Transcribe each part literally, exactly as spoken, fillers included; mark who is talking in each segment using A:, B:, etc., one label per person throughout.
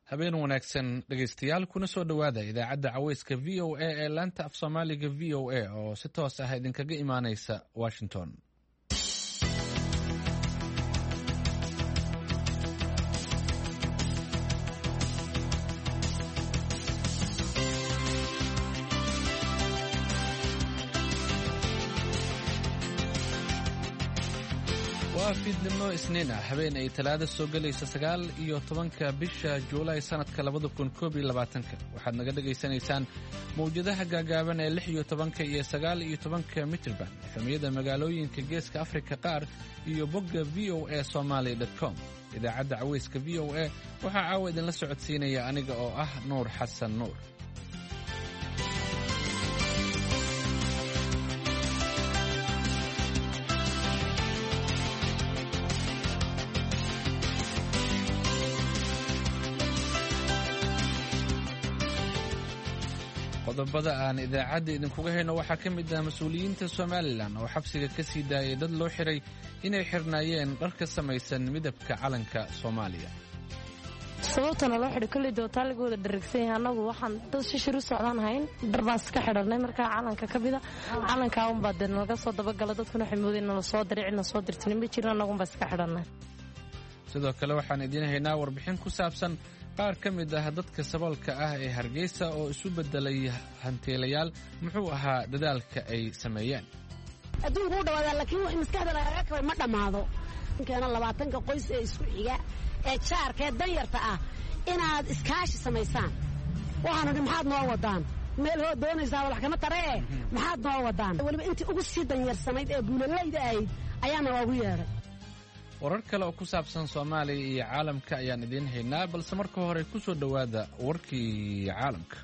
A: habeen wanaagsan dhegaystayaal kuna soo dhowaada idaacadda caweyska v o a ee laanta af soomaaliga v o a oo si toos ah idinkaga imaaneysa washington. waa fiidnimo isniin ah habeen ay talaada soo gelaysa sagaal iyo tobanka bisha juulaay sanadka labada kun koob iyo labaatanka waxaad naga dhegaysanaysaan mawjadaha gaagaaban ee lix iyo tobanka iyo sagaal iyo tobanka mitirban efemiyada magaalooyinka geeska afrika qaar iyo bogga v o a somaly dot com. idaacadda caweyska v o a waxaa caawa idinla socodsiinaya aniga oo ah nuur xasan nuur. qodobada aan idaacadda idinkuga hayno waxaa ka mid ah mas-uuliyiinta somalilan oo xabsiga ka sii daayay dad loo xiray inay xirnaayeen dhar ka samaysan midabka calanka soomaaliya.
B: sababtana loo xidhay kolley dootaa laga wada dharagsan yahay annagu waxaan dad shishir u socdaan hayn dhar baan iska xidhanay markaa calanka ka mida calankaa unbaa dee nalaga soo dabagala dadkuna waxay moodeen nala soo diray cidna soo dirtinin ma jirin annagunbaa iska xidhanay.
A: sidoo kale waxaan idiin haynaa warbixin ku saabsan qaar ka mid ah dadka saboolka ah ee hargeysa oo isu beddelay hantiilayaal muxuu ahaa dadaalka ay sameeyeen.
C: adduunku u dhawaadaa laakiin wax maskaxda lagaga kabay ma dhammaado. keena labaatanka qoys ee isku xiga ee jaarka ee danyarta ah inaad iskaashi samaysaan waxaanu dhi maxaad noo wadaan meel hoo doonaysaa walax kama taree maxaad noo wadaan weliba intii ugu sii danyarsanayd ee buulalayda ahayd ayaana waagu yeedhay.
A: warar kale oo ku saabsan soomaaliya iyo caalamka ayaan idiin haynaa balse marka hore ku soo dhowaada warkii caalamka.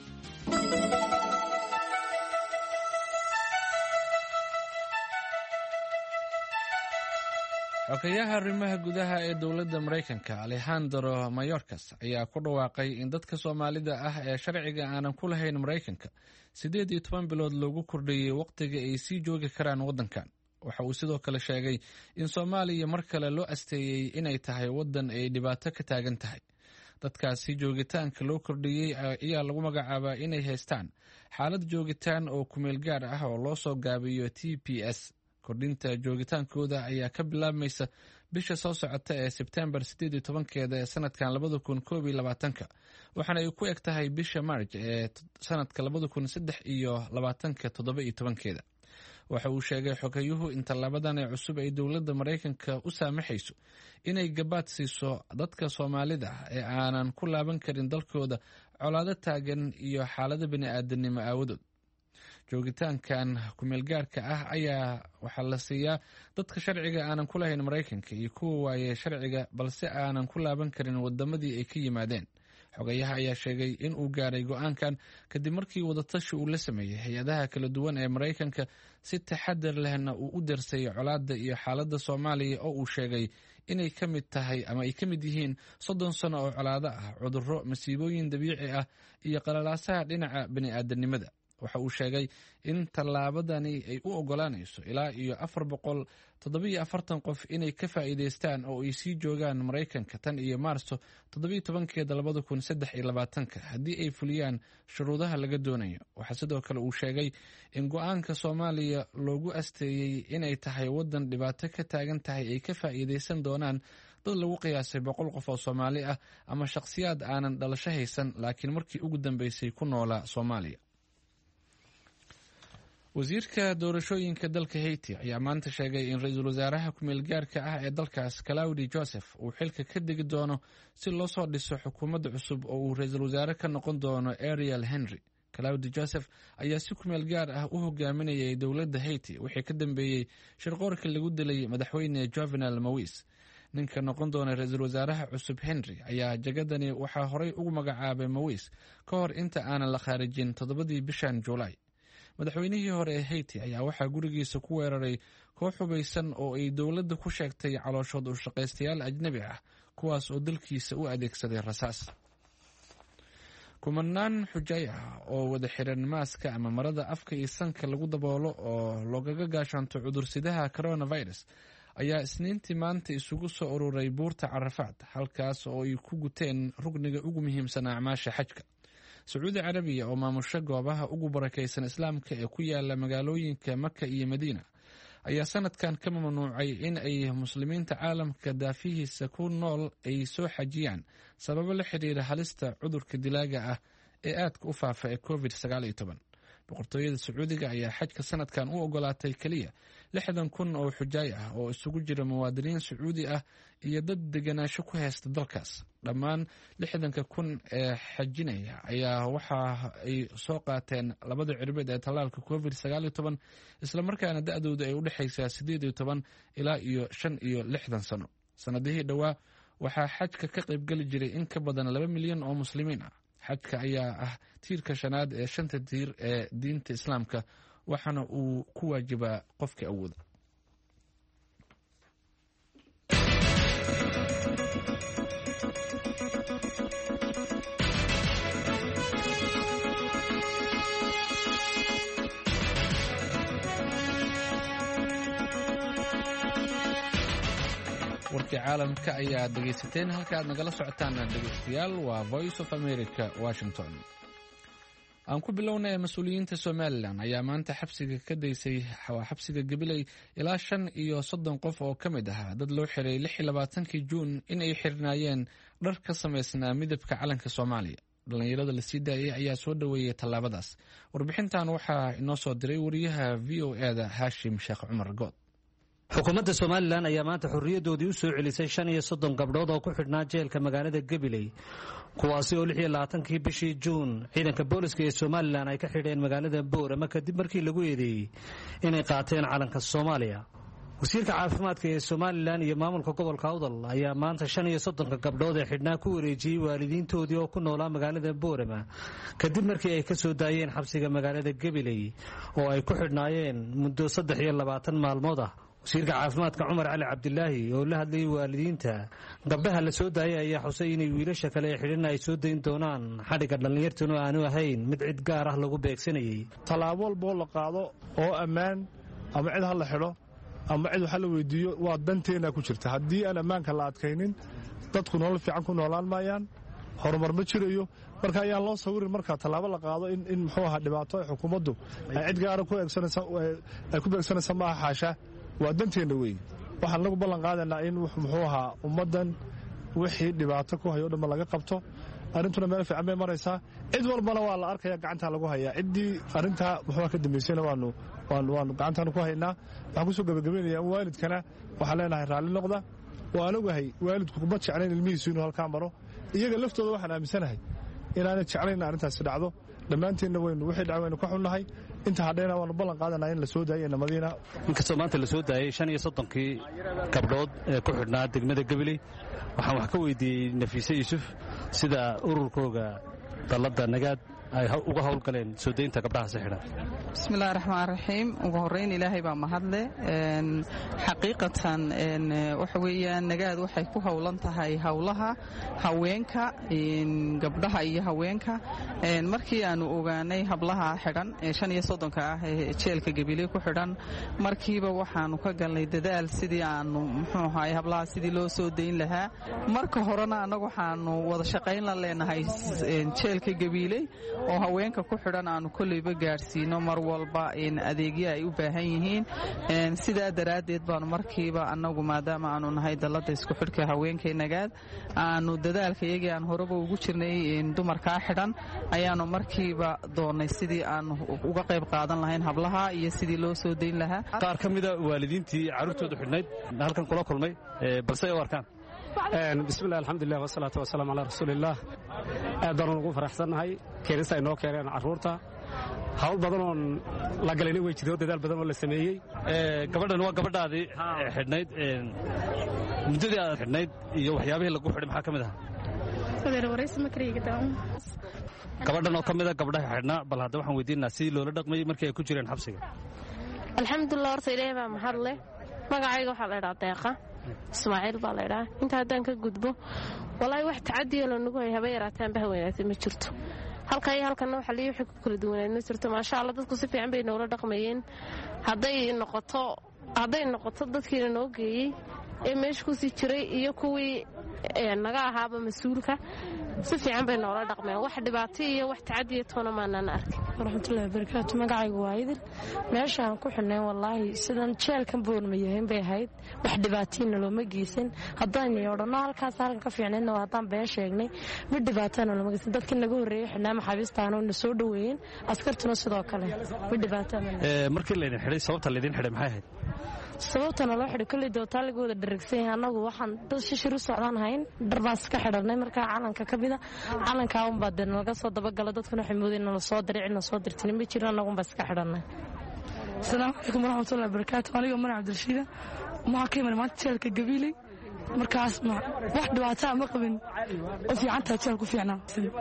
A: xogayaha arrimaha gudaha ee dowladda maraykanka alejandro mayorkas ayaa ku dhawaaqay in dadka soomaalida ah ee sharciga aanan ku lahayn maraykanka siddeed iyo toban bilood loogu kordhiyey wakhtiga ay sii joogi karaan waddankan. waxa uu sidoo kale sheegay in soomaaliya mar kale loo asteeyey inay tahay waddan ay dhibaato ka taagan tahay. dadkaasi joogitaanka loo kordhiyey ayaa lagu magacaabaa inay haystaan xaalad joogitaan oo kumeel gaar ah oo loo soo gaabiyo t p s. kordhinta joogitaankooda ayaa ka bilaabmaysa bisha soo socota ee sebtembar siddeed iyo tobankeeda ee sanadkan labada kun koob iyo labaatanka waxaana ay ku eg tahay bisha maarj ee sanadka labada kun saddex iyo labaatanka toddoba iyo tobankeeda. waxa uu sheegay xogayuhu in tallaabadan ee cusub ay dowladda maraykanka u saamaxayso inay gabaad siiso dadka soomaalida ah ee aanan ku laaban karin dalkooda colaado taagan iyo xaalado bini'aadanimo aawadood. joogitaankan kumeelgaarka ah ayaa waxaa la siiyaa dadka sharciga aanan ku lahayn maraykanka iyo kuwa waaye sharciga balse aanan ku laaban karin wadamadii ay ka yimaadeen. xogayaha ayaa sheegay in uu gaaray go-aankan kadib markii wadatashi uu la sameeyey hay-adaha kala duwan ee maraykanka si taxadar lehna uu u darsay colaadda iyo xaaladda soomaaliya oo uu sheegay inay ka mid tahay ama ay ka mid yihiin soddon sano oo colaado ah cudurro masiibooyin dabiici ah iyo qalalaasaha dhinaca bini'aadanimada. waxa uu sheegay in tallaabadani ay u ogolaanayso ilaa iyo afar boqol toddobiyo afartan qof inay ka faa'iidaystaan oo ay sii joogaan maraykanka tan iyo maarso toddobiyo tobankeeda labada kun saddex iyo labaatanka haddii ay fuliyaan shuruudaha laga doonayo. waxaa sidoo kale uu sheegay in go-aanka soomaaliya loogu asteeyey inay tahay waddan dhibaato ka taagan tahay ay ka faa'iidaysan doonaan dad lagu qiyaasay boqol qof oo soomaali ah ama shakhsiyaad aanan dhalasho haysan laakiin markii ugu dambeysay ku noolaa soomaaliya. wasiirka doorashooyinka dalka haiti ayaa maanta sheegay in ra-iisul wasaaraha kumeel gaarka ah ee dalkaas claudi joseph uu xilka ka degi doono si loo soo dhiso xukuumadda cusub oo uu ra-iisul wasaare ka noqon doono ariel henry. claudi joseph ayaa si kumeel gaar ah u hogaaminayay dowladda haiti wixii ka dambeeyey shirqoorka lagu dilay madaxweyne jovenel mawis. ninka noqon doona ra-iisul wasaaraha cusub henry ayaa jagadani waxaa horey ugu magacaabay mawis ka hor inta aanan la khaarijin toddobadii bishan juulaay. madaxweynihii hore ee haiti ayaa waxaa gurigiisa ku weeraray koox hubaysan oo ay dowladda ku sheegtay calooshood u shaqaystayaal ajnabi ah kuwaas oo dalkiisa u adeegsaday rasaas. kumanaan xujay ah oo wada xiran maaska ama marada afka iyo sanka lagu daboolo oo loogaga gaashaanto cudursidaha coronavirus ayaa isniintii maanta isugu soo ururay buurta Carafaad, halkaas oo ay ku guteen rugniga ugu muhiimsan acmaasha xajka. Sacuudi Carabiya oo maamusha goobaha ugu barakaysan islaamka ee ku yaala magaalooyinka Maka iyo Madiina ayaa sanadkan ka mamnuucay in ay muslimiinta caalamka daafihiisa ku nool ay soo xajiyaan sababo la xiriira halista cudurka dilaaga ah ee aadka u faafa ee covid sagaal iyo toban. boqortooyada Sacuudiga ayaa xajka sanadkan u ogolaatay kaliya lixdan kun oo xujaay ah oo isugu jira muwaadiniin Sacuudi ah iyo dad deganaansho ku haysta dalkaas. Dhammaan lixdanka kun ee xajinaya ayaa waxa ay soo qaateen labada cirbeed ee tallaalka covid sagaal iyo toban, isla markaana da'dooda ay u dhaxaysaa siddeed iyo toban ilaa iyo shan iyo lixdan sano. Sanadihii dhowaa waxaa xajka ka qaybgeli jiray in ka badan laba milyan oo muslimiin ah. xajka ayaa ah tiirka shanaad ee shanta tiir ee diinta islaamka, waxaana uu ku waajibaa qofka awooda. warkii caalamka ayaa dhegaysateen. halka aad nagala socotaan dhegaystayaal waa Voice of America, Washington. aan ku bilownay mas'uuliyiinta Somaliland ayaa maanta xabsiga ka daysay xabsiga Gabiley ilaa shan iyo soddon qof oo ka mid ah dad loo xiray lix iyo labaatankii Juun in ay xirnaayeen dhar ka samaysnaa midabka calanka Soomaaliya. dhalinyarada la sii daayay ayaa soo dhaweeyay tallaabadaas. warbixintan waxaa inoo soo diray wariyaha V O A da Hashim Sheekh Cumar Good.
D: xukuumadda Somaliland ayaa maanta xorriyadoodii u soo celisay shan iyo soddon gabdhood oo ku xidhnaa jeelka magaalada Gabiley, kuwaasi oo lix iyo labaatankii bishii Juun ciidanka booliska ee Somaliland ay ka xidheen magaalada Boorama kadib markii lagu eedeeyey inay qaateen calanka Soomaaliya. wasiirka caafimaadka ee Somaliland iyo maamulka gobolka Awdal ayaa maanta shan iyo soddonka gabdhood ee xidhnaa ku wareejiyey waalidiintoodii oo ku noolaa magaalada Boorama kadib markii ay ka soo daayeen xabsiga magaalada Gabiley oo ay ku xidhnaayeen muddo saddex iyo labaatan maalmood ah. wasiirka caafimaadka Cumar Cali Cabdilaahi oo la hadlayay waalidiinta gabdhaha la soo daayay ayaa xusay in wiilasha kale ee xidhan ay soo dayn doonaan xadhiga dhalinyartuna aanu ahayn mid cid gaar ah lagu beegsanayay.
E: talaabo walba la qaado oo ammaan ama cid hal la xidho ama cid waxa la weydiiyo waa danteena ku jirta. haddii aan ammaanka la adkaynin dadku nolol fiican ku noolaan maayaan, horumar ma jirayo. marka ayaan loo sawirin marka talaabo la qaado in in muxuu ahaa dhibaato ay xukuumaddu ay cid gaar ah ku eegsanaysa ay ku beegsanaysa ma aha xaasha. waa danteena weeye. waxaan lagu ballan qaadaynaa in muxuu ahaa ummaddan wixii dhibaato ku hayo dhamma laga qabto. arrintuna meel fiican bay maraysaa. cid walbana waa la arkaya gacantaa lagu hayaa. ciddii arrintaa muxuu ka dambaysayna waanu waanu waanu gacantaanu ku haynaa. waxaan kusoo gabagabaynayaa in waalidkana waxaan leenahay raalli noqda. waan ogahay waalidku kuma jeclayn ilmihiisu inuu halkaa maro. iyaga laftooda waxaan aaminsanahay inaanay jeclayn arrintaasi dhacdo. dhammaanteenna waynu wixii dhac waynu ka xunnahay. inta hadhayna waanu ballan qaadanaa in la soo daayay namadiina.
D: inkastoo maanta la soo daayay shan iyo soddonkii gabdhood ee ku xidhnaa degmada Gabiley, waxaan wax ka weydiiyey Nafiise Yuusuf sida ururkooga dalladda Nagaad ay uga howlgaleen soo daynta gabdhahaasi xidhan.
F: bismillahi raxmaan raxiim. ugu horreyn ilaahay baa mahadle. xaqiiqatan waxa weeyaan Nagaad waxay ku howlan tahay howlaha haweenka, gabdhaha iyo haweenka. markii aanu ogaanay hablaha xidhan ee shan iyo soddonka ah ee jeelka Gabiley ku xidhan, markiiba waxaanu ka galnay dadaal sidii aanu muxuu ahaay hablaha sidii loo soo dayn lahaa. marka horena annagu waxaanu wada shaqayn la leenahay jeelka Gabiley oo haweenka ku xidhan aanu kolleyba gaadhsiino mar walba adeegyo ay u baahan yihiin. sidaa daraaddeed baanu markiiba annagu maadaama aanu nahay dalladda isku xidhka haweenka Nagaad, aanu dadaalka iyagii aan horeba ugu jirnay dumarkaa xidhan, ayaanu markiiba doonnay sidii aanu uga qayb qaadan lahayn hablaha iyo sidii loo soo dayn lahaa.
D: qaar ka mida waalidiintii carruurtooda xidhnayd halkan kula kulmay balse ay u arkaan.
G: bismillahi alxamdulilah wasalaatu wasalaamu calaa rasuulillaah. aad baanu ugu faraxsannahay keenista ay noo keeneen carruurta. hawl badan oon la galayna way jirto, dadaal badan oo la sameeyey.
D: gabadhan waa gabadhaadii xidhnayd. muddadii aad xidhnayd iyo waxyaabihii lagu xidhay maxaa ka mid ahaa? gabadhan oo ka mida gabdhaha xidhnaa, bal hadda waxaan weydiinaa sidii loola dhaqmayey markii ay ku jireen xabsiga.
B: alxamdulilah, horta ilaahay baa mahad leh. magacayga waxaa la idhaha Deeqa Ismaaciil baa la idhaha. inta haddaan ka gudbo, walaahi wax tacadiyo lanagu hay haba yaraataan bah weynaatay ma jirto. halka iyo halkana waxa liyo wixii ku kala duwanayd ma jirto. maasha Allah, dadku si fiican bay noola dhaqmayeen. hadday noqoto hadday noqoto dadkiina noo geeyey ee meesha kusii jiray iyo kuwii naga ahaaba mas-uulka si fiican bay noola dhaqmeen wax dhibaato iyo wax tacadiya toona maanaan arkin waraxmatullahi wabarakaatu magacaygu waa idil meeshaan ku xidhnayn wallaahi sidan jeelkan boorma yahayn bay ahayd wax dhibaatayna looma geysan haddaan odhanno halkaas halkan ka fiicnaydna waa haddaan been sheegnay mid dhibaatana looma geysan dadkii naga horreeyey xidhnaa maxaabiistaana na soo dhoweeyeen askartuna sidoo kale mid dhibaatana
D: markii laydin xidhay sababta laydin xidhay maxay ahayd
B: sababtana loo xidhay kolley dootaa laga wada dharagsan yahay annagu waxaan dad shishir u socdaan hayn dharbaas ka xidhanay markaa calanka ka mida calankaa unbaa dee nalaga soo dabagala dadkuna waxay moodeen nala soo diray cidna soo dirtin ma jirin annagunbaa iska xidhanay
H: asalaamu calaykum waraxmatullahi wabarakaatu aniga mana cabdirashiida waxaa ka iman maanta jeelka gabiiley markaas wax dhibaataa ma qabin u fiicantaa jeel ku fiicnaa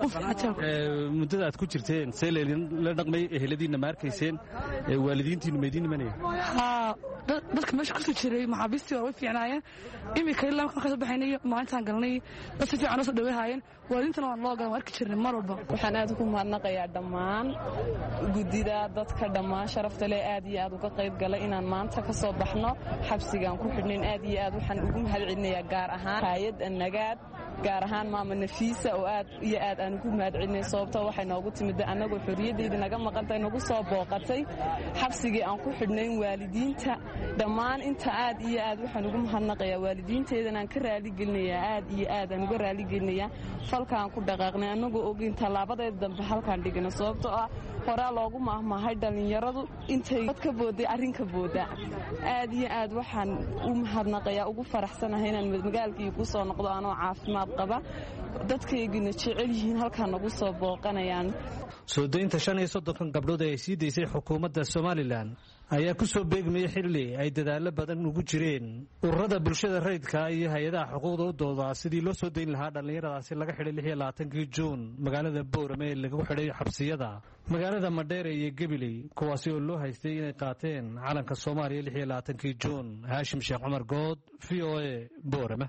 D: muddada aad ku jirteen see la dhaqmay eheladiinna ma arkayseen waalidiintiinu maydiin imanaya
H: haa dadka meesha kusoo jiray maxaabiistii waa way fiicnaayeen imika ilaa markaan kasoo baxaynay maalintaan galnay dad si fiican noo soo dhaweehaayeen waalidiintana waan loo galan waan arki jirnay mar walba
F: waxaan aad ugu mahadnaqayaa dhammaan guddida dadka dhammaan sharafta leh aad iyo aad uga qayb galay inaan maanta ka soo baxno xabsigaan ku xidhnayn aad iyo aad waxaan ugu mahad celinayaa gaar ahaan hay'adda nagaad gaar ahaan maama nafiisa oo aad iyo aad aan ugu mahad celinay sababtoo waxay noogu timid annagoo xorriyaddeydii naga maqantay nagu soo booqatay xabsigii aan ku xidhnayn waalidiinta dhammaan inta aad iyo aad waxaan ugu mahadnaqayaa waalidiinteedan aan ka raaligelinayaa aad iyo aad aan uga raaligelinayaa falkaan ku dhaqaaqnay annagoo ogeyn tallaabadeeda dambe halkaan dhigana sababtoo ah horaa loogu maahmaahay dhallinyaradu intay dad ka booday arrinka booda aad iyo aad waxaan u mahadnaqayaa ugu faraxsanahay inaan magaalkii ku soo noqdo anoo caafimaad qaba dadkaygina jecel yihiin halkaan nagu soo booqanayaan
D: soo daynta shan iyo soddonkan gabdhood ee ay sii daysay xukuumadda somalilan ayaa ku soo beegmayay xilli ay dadaallo badan ugu jireen ururada bulshada rayidka iyo hay-adaha xuquuqda u doodaa sidii loo soo dayn lahaa dhallinyaradaasi laga xidhay lix iyo labaatankii juun magaalada boorame ee lagu xidhay xabsiyada magaalada madheere iyo gabiley kuwaasi oo loo haystay inay qaateen calanka soomaaliya lix iyo labaatankii juun haashim sheekh cumar good v o a boorame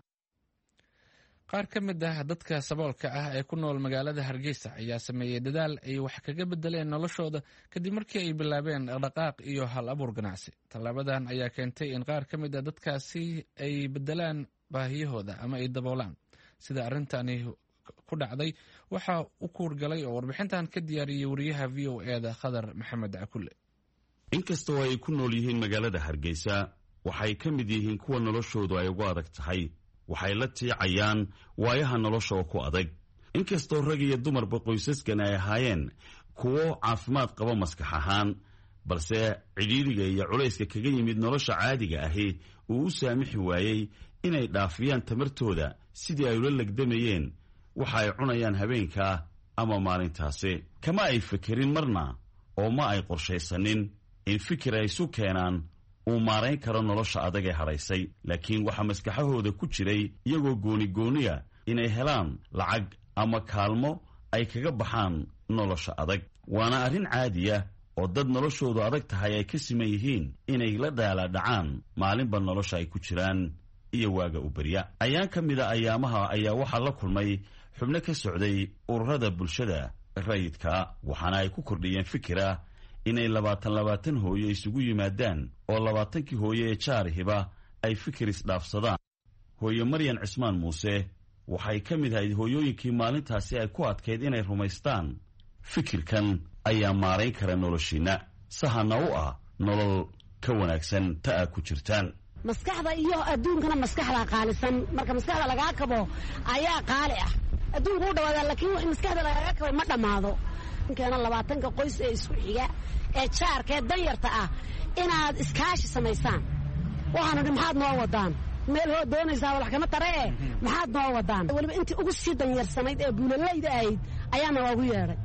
A: qaar ka mid ah dadka saboolka ah ee ku nool magaalada hargeysa ayaa sameeyey dadaal ay wax kaga bedeleen noloshooda kadib markii ay bilaabeen dhaqdhaqaaq iyo hal abuur ganacsi tallaabadan ayaa keentay in qaar ka mid ah dadkaasi ay bedelaan baahiyahooda ama ay daboolaan sida arrintani ku dhacday waxaa u kuurgalay oo warbixintan ka diyaariyey wariyaha v o e da khadar maxamed cakulle
I: inkastoo ay ku nool yihiin magaalada hargeysa waxay ka mid yihiin kuwa noloshoodu ay ugu adag tahay waxay la tiicayaan waayaha nolosha oo ku adag inkastoo rag iyo dumarba qoysaskan ay ahaayeen kuwo caafimaad qaba maskax ahaan balse cidhiidhiga iyo culayska kaga yimid nolosha caadiga ahi uu u saamixi waayey inay dhaafiyaan tamartooda sidii ay ula legdamayeen waxa ay cunayaan habeenkaa ama maalintaasi kama ay fekerin marna oo ma ay qorshaysanin in fikir ay isu keenaan uu maarayn karo nolosha adag ee hadhaysay laakiin waxaa maskaxahooda ku jiray iyagoo goonigooniya inay helaan lacag ama kaalmo ay kaga baxaan nolosha adag waana arrin caadiya oo dad noloshoodu adag tahay ay ka siman yihiin inay la dhaalaadhacaan maalinba nolosha ay ku jiraan iyo waaga u berya ayaan ka mida ayaamaha ayaa waxaa la kulmay xubno ka socday ururada bulshada rayidka waxaana ay ku kordhiyeen fikira inay labaatan labaatan hooyo isugu yimaadaan oo labaatankii hooyo ee jaarihiba ay fikir isdhaafsadaan hooyo maryan cismaan muuse waxay ka mid ahayd hooyooyinkii maalintaasi ay ku adkayd inay rumaystaan fikirkan ayaa maarayn kara noloshiinna sahana u ah nolol ka wanaagsan ta aa ku jirtaan
C: maskaxda iyo adduunkana maskaxdaa qaalisan marka maskaxda lagaa kabo ayaa qaali ah adduunku u dhawaada laakiin wax maskaxda lagaga kabay ma dhammaado keena labaatanka qoys ee isku xiga ee jaarka ee danyarta ah inaad iskaashi samaysaan waxaanu dhi maxaad noo wadaan meel hoo doonaysaa walax kama tare e maxaad noo wadaan weliba intii ugu sii danyarsanayd ee buulalayda ahayd ayaana waagu yeedhay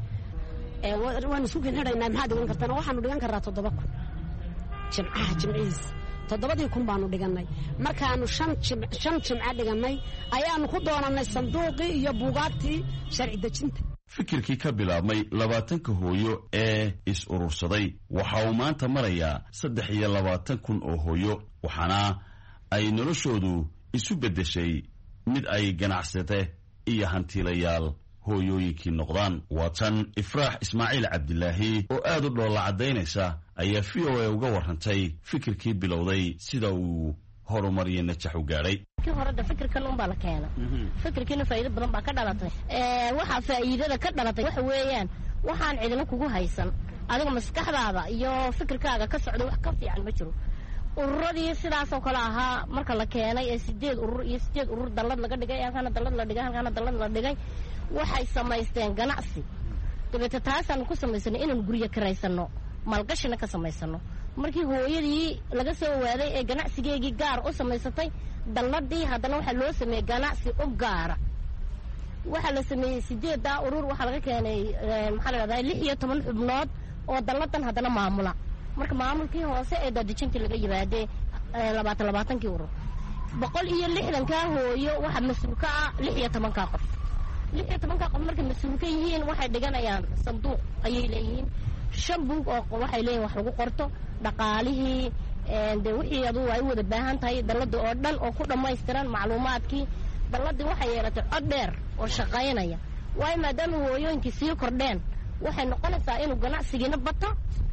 C: waanu isku kinxidhaynaa maxaad dhigan kartaan waxaanu dhigan karraa toddoba kun jimcaha jimcihiis toddobadii kun baanu dhigannay markaanu shan jimco dhigannay ayaanu ku doonannay sanduuqii iyo buugaagtii sharci dejinta
I: fikirkii ka bilaabmay labaatanka hooyo ee is-urursaday waxa uu maanta marayaa saddex iyo labaatan kun oo hooyo waxaana ay noloshoodu isu beddeshay mid ay ganacsate iyo hantiilayaal hooyooyinkii noqdaan waa tan ifraax ismaaciil cabdilaahi oo aad u dhoolla caddaynaysa ayaa v o a uga warrantay fikirkii bilowday sida uu horumariyo najax u gaadhay.
J: kii hore da fikirkan un baa la keenay fikirkiina faa'iido badan baa ka dhalatay ee waxa faa'iidada ka dhalatay waxa weeyaan waxaan cidina kugu haysan adiga maskaxdaada iyo fikirkaaga ka socdo wax ka fiican ma jiro. ururadii sidaas oo kale ahaa marka la keenay ee sideed urur iyo sideed urur dallad laga dhigay halkaana dallad la dhigay halkaana dallad la dhigay waxay samaysteen ganacsi dabeeta taasaan ku samaysanay inaan guriga karaysano maalgashina ka samaysano. markii hooyadii laga soo waaday ee ganacsigeegii gaar u samaysatay dalladii haddana waxaa loo sameeyey ganacsi u gaara. waxaa la sameeyey sideeddaa urur waxaa laga keenay maxaa la dhahdaa lix iyo toban xubnood oo dalladan haddana maamula. marka maamulkii hoose ee daadejintii laga yimaadee labaatan labaatankii urur boqol iyo lixdankaa hooyo waxaa mas-uul ka ah lix iyo tobankaa qof. lix iyo tobankaa qof markay mas-uul ka yihiin waxay dhiganayaan sanduuq ayay leeyihiin shan buug oo waxay leeyihin wax lagu qorto dhaqaalihii de wixii adugu ay u wada baahan tahay dallada oo dhan oo ku dhammaystiran macluumaadkii. dalladii waxay yeelatay cod dheer oo shaqaynaya waayo maadaama hooyooyinkii sii kordheen waxay noqonaysaa inuu ganacsigiina bato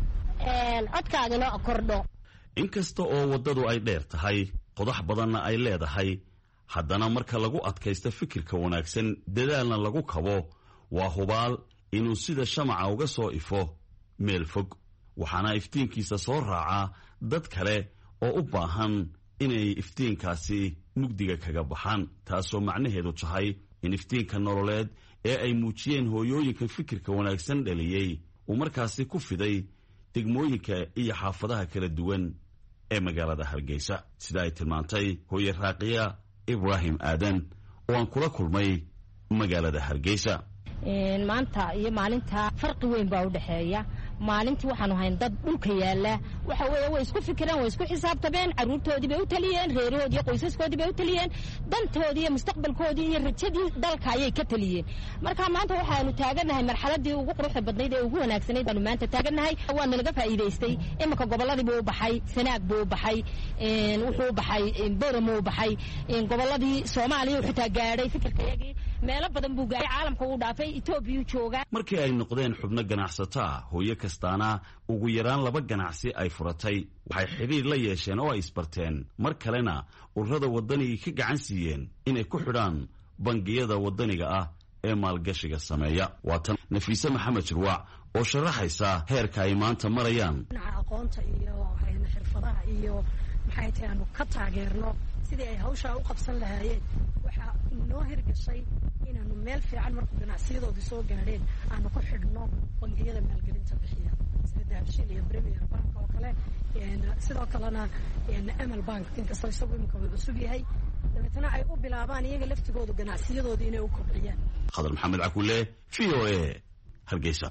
J: codkaagina kordho.
I: inkasta oo waddadu ay dheer tahay qodax badanna ay leedahay haddana marka lagu adkaysto fikirka wanaagsan dadaalna lagu kabo waa hubaal inuu sida shamaca uga soo ifo meel fog waxaana iftiinkiisa soo raacaa dad kale oo u baahan inay iftiinkaasi mugdiga kaga baxaan taasoo macnaheedu tahay in iftiinka nololeed ee ay muujiyeen hooyooyinka fikirka wanaagsan dhaliyey uu markaasi ku fiday degmooyinka iyo xaafadaha kala duwan ee magaalada Hargeysa sida ay tilmaantay hooyo Raaqiya Ibrahim Aadan oo aan kula kulmay magaalada Hargeysa.
K: maanta iyo maalinta farqi weyn baa u dhaxeeya. maalintii waxaanu hayn dad dhulka yaala waxa weeye way isku fikireen way isku xisaabtameen caruurtoodii bay u taliyeen reerahoodii iyo qoysaskoodii bay u taliyeen dantoodii iyo mustaqbalkoodii iyo rajadii dalka ayay ka taliyeen. marka maanta waxaanu taaganahay marxaladii ugu quruxda badnayd ee ugu wanaagsanayd baanu maanta taaganahay. waana laga faa'iidaystay imika gobolladii buu u baxay Sanaag buu u baxay wuxuu u baxay Booramo u baxay gobolladii Soomaaliya wuxuu taa gaadhay fikirkayagii meelo badan buu gaaray caalamka uu dhaafay Itoobiya jooga.
I: markii ay noqdeen xubno ganacsato ah hooyo kastaana ugu yaraan laba ganacsi ay furatay waxay xiriir la yeesheen oo ay isbarteen mar kalena ururada wadaniga ka gacan siiyeen inay ku xidhaan bangiyada wadaniga ah ee maalgashiga sameeya. waatan Nafiisa Maxamed Jirwaac oo sharaxaysa heerka ay maanta marayaan
C: aqoonta iyo xirfadaha iyo maxay tahay aanu ka taageerno sidii ay hawsha u qabsan lahaayeen. waxa noo hirgashay inaanu meel fiican markuu ganacsiyadoodu soo gaadheen aanu ku xidhno bangiyada maalgelinta bixiya sida Dahabshiil iyo Premier Bank oo kale sidoo kalena Amal Bank inkastoo isagu imika uu cusub yahay dabeetana ay u bilaabaan iyaga laftigoodu ganacsiyadooda inay u kobciyaan.
I: Khadar Maxamed Cakulle V O A Hargeysa.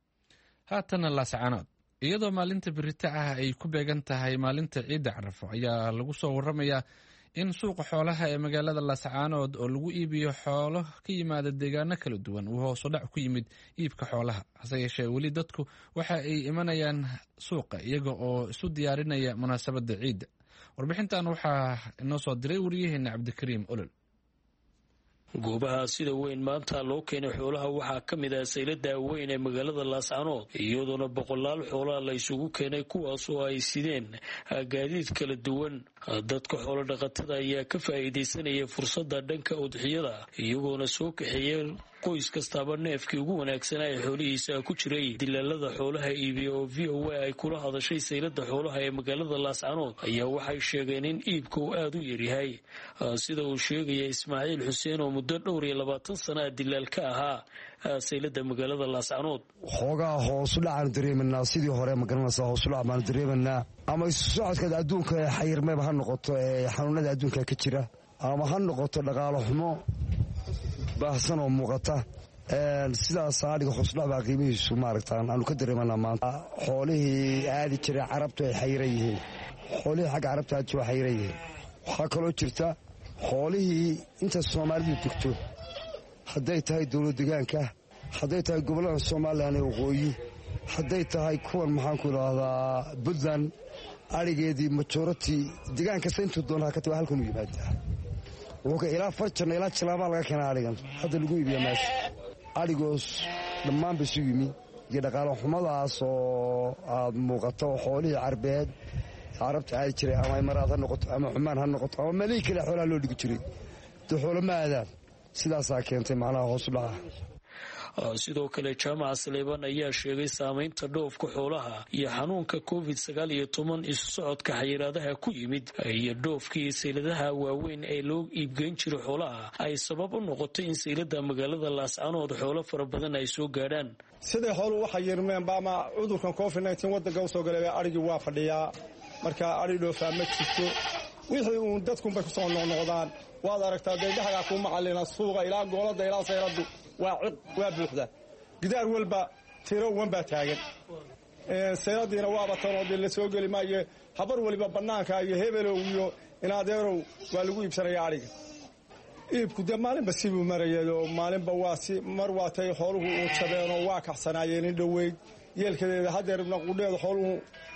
A: haatana Laascaanood iyadoo maalinta birita ah ay ku beegan tahay maalinta ciida Carafo ayaa lagu soo waramayaa in suuqa xoolaha ee magaalada Laascaanood oo lagu iibiyo xoolo ka yimaada deegaano kala duwan uu hoos u dhac ku yimid iibka xoolaha hase yeeshee weli dadku waxa ay imanayaan suuqa iyaga oo isu diyaarinaya munaasabada ciida. warbixintan waxaa inoo soo diray wariyaheena Cabdikariim Olol.
L: goobaha sida weyn maanta loo keenay xoolaha waxaa ka mid ah saylada weyn ee magaalada Laascaanood iyadoona boqolaal xoolaha la isugu keenay kuwaas oo ay sideen gaadiid kala duwan. dadka xoolo dhaqatada ayaa ka faa'iideysanaya fursadda dhanka udxiyada iyagoona soo kaxeeyay qoys kastaaba neefkii ugu wanaagsanaa ee xoolihiisa ku jiray. dilaalada xoolaha iibiya oo V O A ay kula hadashay saylada xoolaha ee magaalada Laascaanood ayaa waxay sheegeen in iibka uu aad u yaryahay sida uu sheegaya Ismaaciil Xuseen oo muddo dhowr iyo labaatan sano dilaal ka ahaa saylada magaalada Laascaanood.
M: xoogaa hoos u dhacan dareemanaa sidii hore ma garanaysaa hoos u dhac baan dareemanaa ama isu socodka adduunka ee xayirmayba ha noqoto ee xanuunada adduunka ka jira ama ha noqoto dhaqaale xumo baahsan oo muuqata sidaas aadhiga hoos u dhac baa qiimihiisu maaragtaan aanu ka dareemanaa maanta. xoolihii aadi jiray carabtu ay xayiran yihiin xoolihii xagga carabta aadi jiray xayiran yihiin waxaa kaloo jirta xoolihii inta Soomaalidu degto hadday tahay dowlad deegaanka hadday tahay gobolada Soomaaliland ee waqooyi hadday tahay kuwan maxaan ku raahdaa Puntland arigeedii majority deegaanka intuu doonaa ka tahay halkan u yimaadaa wuxuu ilaa farjan ilaa jalaaba laga keenaa arigan hadda lagu iibiyo meesha arigoos dhammaan bay isu yimi iyo dhaqaalo xumadaas oo aad muuqato xoolihii carbeed carabta aadi jiray ama imaraad ha noqoto ama xumaan ha noqoto ama meelihii kale xoolaha loo dhigi jiray dee xoolo ma aadaan sidaasaa keentay macnaha hoosu dhaca
L: sidoo kale jaamaca saleebaan ayaa sheegay saamaynta dhoofka xoolaha iyo xanuunka covid sagaal iyo toban isu socodka xayiraadaha ku yimid iyo dhoofkii sayladaha waaweyn ee loo iibgeyn jiray xoolaha ay sabab u noqotay in saylada magaalada laascaanood xoolo fara badan ay soo gaadhaan
N: siday xooluhu waxay yirmeenba ama cudurkan covid nneteen waddanka u soo galay arigii waa fadhiyaa marka ari dhoofaa ma jirto wixii uun dadkunbay ku soo noqnoqdaan waad aragtaa deedhahagaa kuu macallina suuqa ilaa goolada ilaa sayladu waa ciq waa buuxda gidaar walba tiro wan baa taagan sayladiina waaba tanoo dee la soo geli maayo habar waliba bannaanka iyo hebelow iyo inadeerow waa lagu iibsanaya adhiga iibku dee maalinba sibuu marayadoo maalinba waa si mar waatay xooluhu uu jabeenoo waa kaxsanaayeen in dhoweyd yeelkadeeda hadeerna qudheeda xooluhu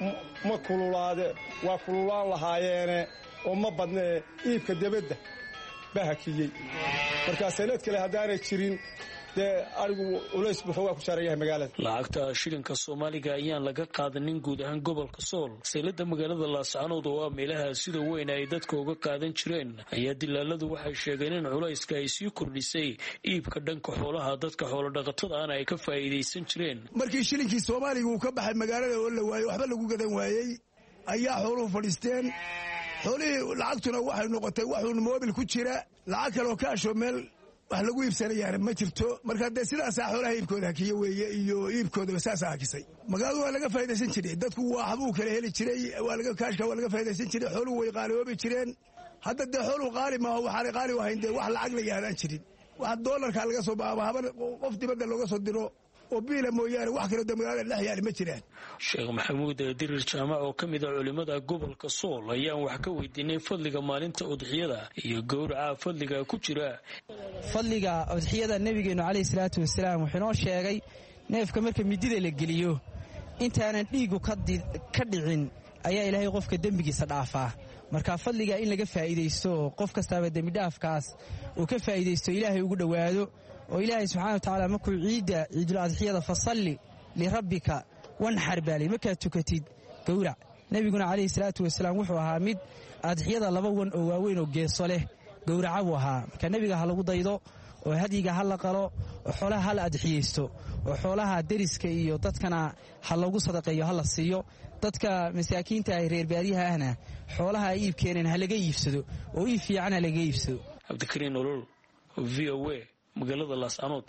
N: ma kululaade waa kululaan lahaayeene oo ma badnee iibka debadda baa hakiyey markaa saylad kale haddaanay jirin dee arigu culays buxoogaa ku saaran yahay magaalada
L: lacagta shilinka soomaaliga ayaan laga qaadanin guud ahaan gobolka sool saylada magaalada laascaanood oo ah meelaha sida weyn ay dadka uga qaadan jireen ayaa dilaaladu waxay sheegeen in culayska ay sii kordhisay iibka dhanka xoolaha dadka xoolodhaqatada ana ay ka faa'iidaysan jireen
O: markii shilinkii soomaaliga uu ka baxay magaalada oo la waayey waxba lagu gadan waayey ayaa xooluhu fadhiisteen xoolihii lacagtuna waxay noqotay waxuun moobil ku jira lacag kaloo kaashoo meel wax lagu iibsanayaana ma jirto marka dee sidaasaa xoolaha iibkooda hakiye weeye iyo iibkoodaba saasaa hakisay magaaladu waa laga faa'idaysan jiray dadku waxbuu kala heli jiray kaashka waa laga faa'idaysan jiray xooluhu way qaaliyoobi jireen hadda dee xooluhu qaali maaho waxaanay qaali ahayn dee wax lacag la yaadaan jirin wax doolarkaa laga soo baaba haban qof dibadda looga soo diro oo biila mooyaane wax kaloo de magaalada dhex yaali ma jiraan
L: sheekh maxamuud dirir jaamac oo ka mid ah culimmada gobolka sool ayaan wax ka weydiinay fadliga maalinta udxiyada iyo gowraca fadliga ku jira
P: fadliga udxiyada nebigeenu calayhi salaatu wasalaam wuxuu inoo sheegay neefka marka midida la geliyo intaanan dhiigu ka dhicin ayaa ilaahay qofka dembigiisa dhaafaa marka fadliga in laga faa'iidaysto oo qof kastaaba dembidhaafkaas uu ka faa'iidaysto ilaahay ugu dhowaado oo ilaahay subxana wa tacaala markuu ciidda ciidul adxiyada fasalli lirabbika wanxar baalay markaad tukatid gowrac nebiguna calayhi salaatu wasalaam wuxuu ahaa mid adxiyada laba wan oo waaweyn oo geeso leh gowraca buu ahaa marka nebiga ha lagu daydo oo hadyiga ha la qalo oo xoolaha ha la adxiyaysto oo xoolaha deriska iyo dadkana ha loogu sadaqeeyo ha la siiyo dadka masaakiinta ay reer baadiyaha ahna xoolaha ay iib keeneen ha laga iibsado oo iib fiican ha laga iibsado
L: cabdikariin olol v o a magaalada laascaanood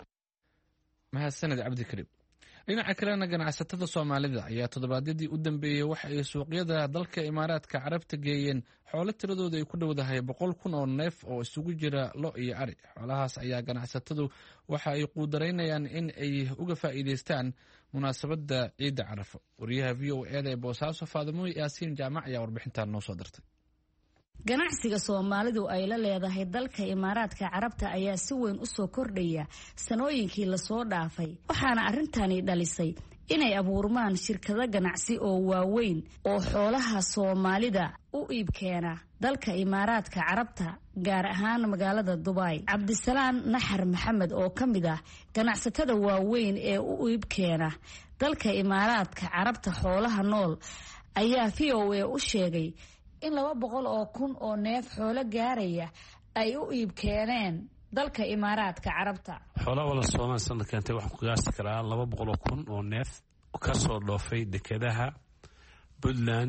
A: mahadsaned cabdikariim dhinaca kalena ganacsatada soomaalida ayaa toddobaadyadii u dambeeyey waxa ay suuqyada dalka imaaraadka carabta geeyeen xoolo tiradooda ay ku dhowdahay boqol kun oo neef oo isugu jira lo iyo ari xoolahaas ayaa ganacsatadu waxa ay quudaraynayaan in ay uga faa'iidaystaan munaasabadda ciidda carafo wariyaha v o eda ee boosaaso faadimo yaasiin jaamac ayaa warbixintan noo soo dirtay
Q: ganacsiga soomaalidu ay la leedahay dalka imaaraadka carabta ayaa si weyn u soo kordhaya sanooyinkii lasoo dhaafay waxaana arrintani dhalisay inay abuurmaan shirkado ganacsi oo waaweyn oo xoolaha soomaalida u iibkeena dalka imaaraadka carabta gaar ahaan magaalada dubai cabdisalaan naxar maxamed oo ka mid ah ganacsatada waaweyn ee u iibkeena dalka imaaraadka carabta xoolaha nool ayaa v o a u sheegay in laba boqol oo kun oo neef xoolo gaaraya ay u iib keeneen dalka imaaraadka carabta
R: xoolaha wala soomaali sanad keentay waxaan ku qiyaasi karaa laba boqol oo kun oo neef ka soo dhoofay dekedaha puntland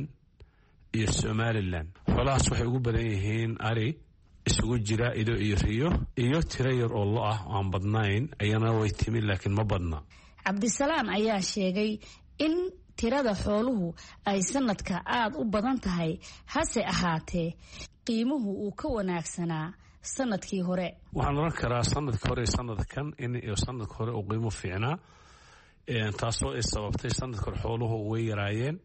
R: iyo somalilan xoolahaas waxay ugu badan yihiin ari isugu jira ido iyo riyo iyo tiro yar oo lo ah aan badnayn ayana way timi laakiin ma badna
Q: cabdisalaan ayaa sheegay in tirada xooluhu ay sanadka aada u badan tahay hase ahaatee qiimuhu uu ka wanaagsanaa sanadkii hore
R: waxaan oran karaa sanadkii hore sanadkan in sanadka hore uu qiimo fiicnaa taasoo ay sababtay sanadka hore xooluhu way yaraayeen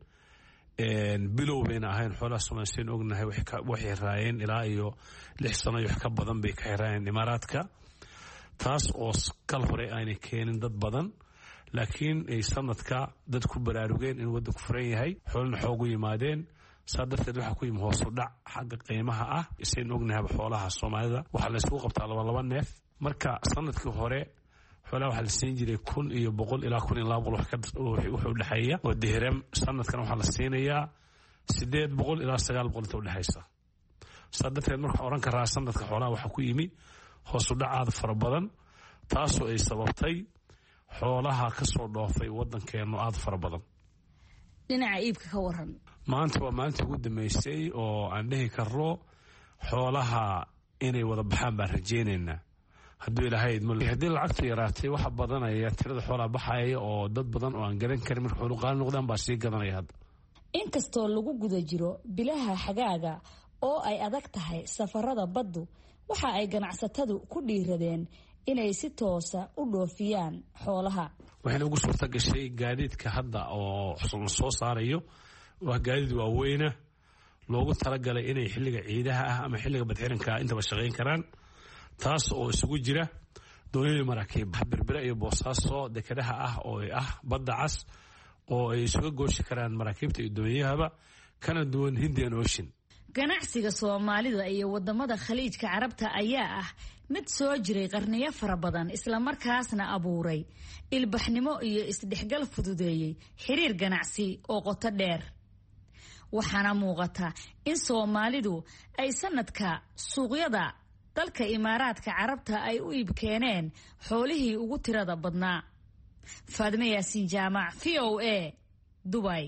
R: bilow bayna ahayn xoolaha soomaalisiin ognahay waxay raayeen ilaa iyo lix sano iyo wax ka badan bay ka xiraayeen imaaraadka taas oo kal hore aanay keenin dad badan laakiin ay sanadka dad ku baraarugeen in waddanku furan yahay xoolana xoogu yimaadeen saa darteed waxaa ku yimi hoosu dhac xagga qiimaha ah isayn ognahayba xoolaha soomaalida waxaa laysugu qabtaa labalaba neef marka sanadkii hore xoolaha waxaa la siin jiray kun iyo boqol ilaa kun iyo laba boqol wuxuu udhexeeya oo dihram sanadkan waxaa la siinayaa sideed boqol ilaa sagaal boqol inta udhexaysa saa darteed marka oran karaa sanadka xoolaha waxaa ku yimi hoos u dhac aad fara badan taasoo ay sababtay xoolaha ka soo dhoofay waddankeenu aad fara badan.
Q: dhinaca iibka ka waran
R: maanta waa maalintii ugu dambeysay oo aan dhihi karno xoolaha inay wada baxaan baan rajaynaynaa hadduu ilaahay idmo. haddii lacagtu yaraatay waxa badanaya tirada xoolaha baxaya oo dad badan oo aan garan karin marka xooluhu qaali noqdaan baa sii gadanaya hadda.
Q: inkastoo lagu guda jiro bilaha xagaaga oo ay adag tahay safarada baddu waxa ay ganacsatadu ku dhiiradeen inay si toosa u dhoofiyaan xoolaha.
R: waxayna ugu suurta gashay gaadiidka hadda oo la soo saarayo waa gaadiid waaweyna loogu talagalay inay xilliga ciidaha ah ama xilliga badxiranka intaba shaqayn karaan taas oo isugu jira doonyo maraakiib berbera iyo boosaaso dekedaha ah oo ah badda cas oo ay isuga gooshi karaan maraakiibta iyo doonyahaba kana duwan Indian Ocean.
Q: ganacsiga Soomaalida iyo wadamada khaliijka Carabta ayaa ah mid soo jiray qarniyo fara badan isla markaasna abuuray ilbaxnimo iyo isdhexgal fududeeyay xiriir ganacsi oo qoto dheer. waxaana muuqata in Soomaalidu ay sanadka suuqyada dalka Imaaraadka Carabta ay u iib keeneen xoolihii ugu tirada badnaa. Faadime Yaasiin Jaamac V O A Dubai.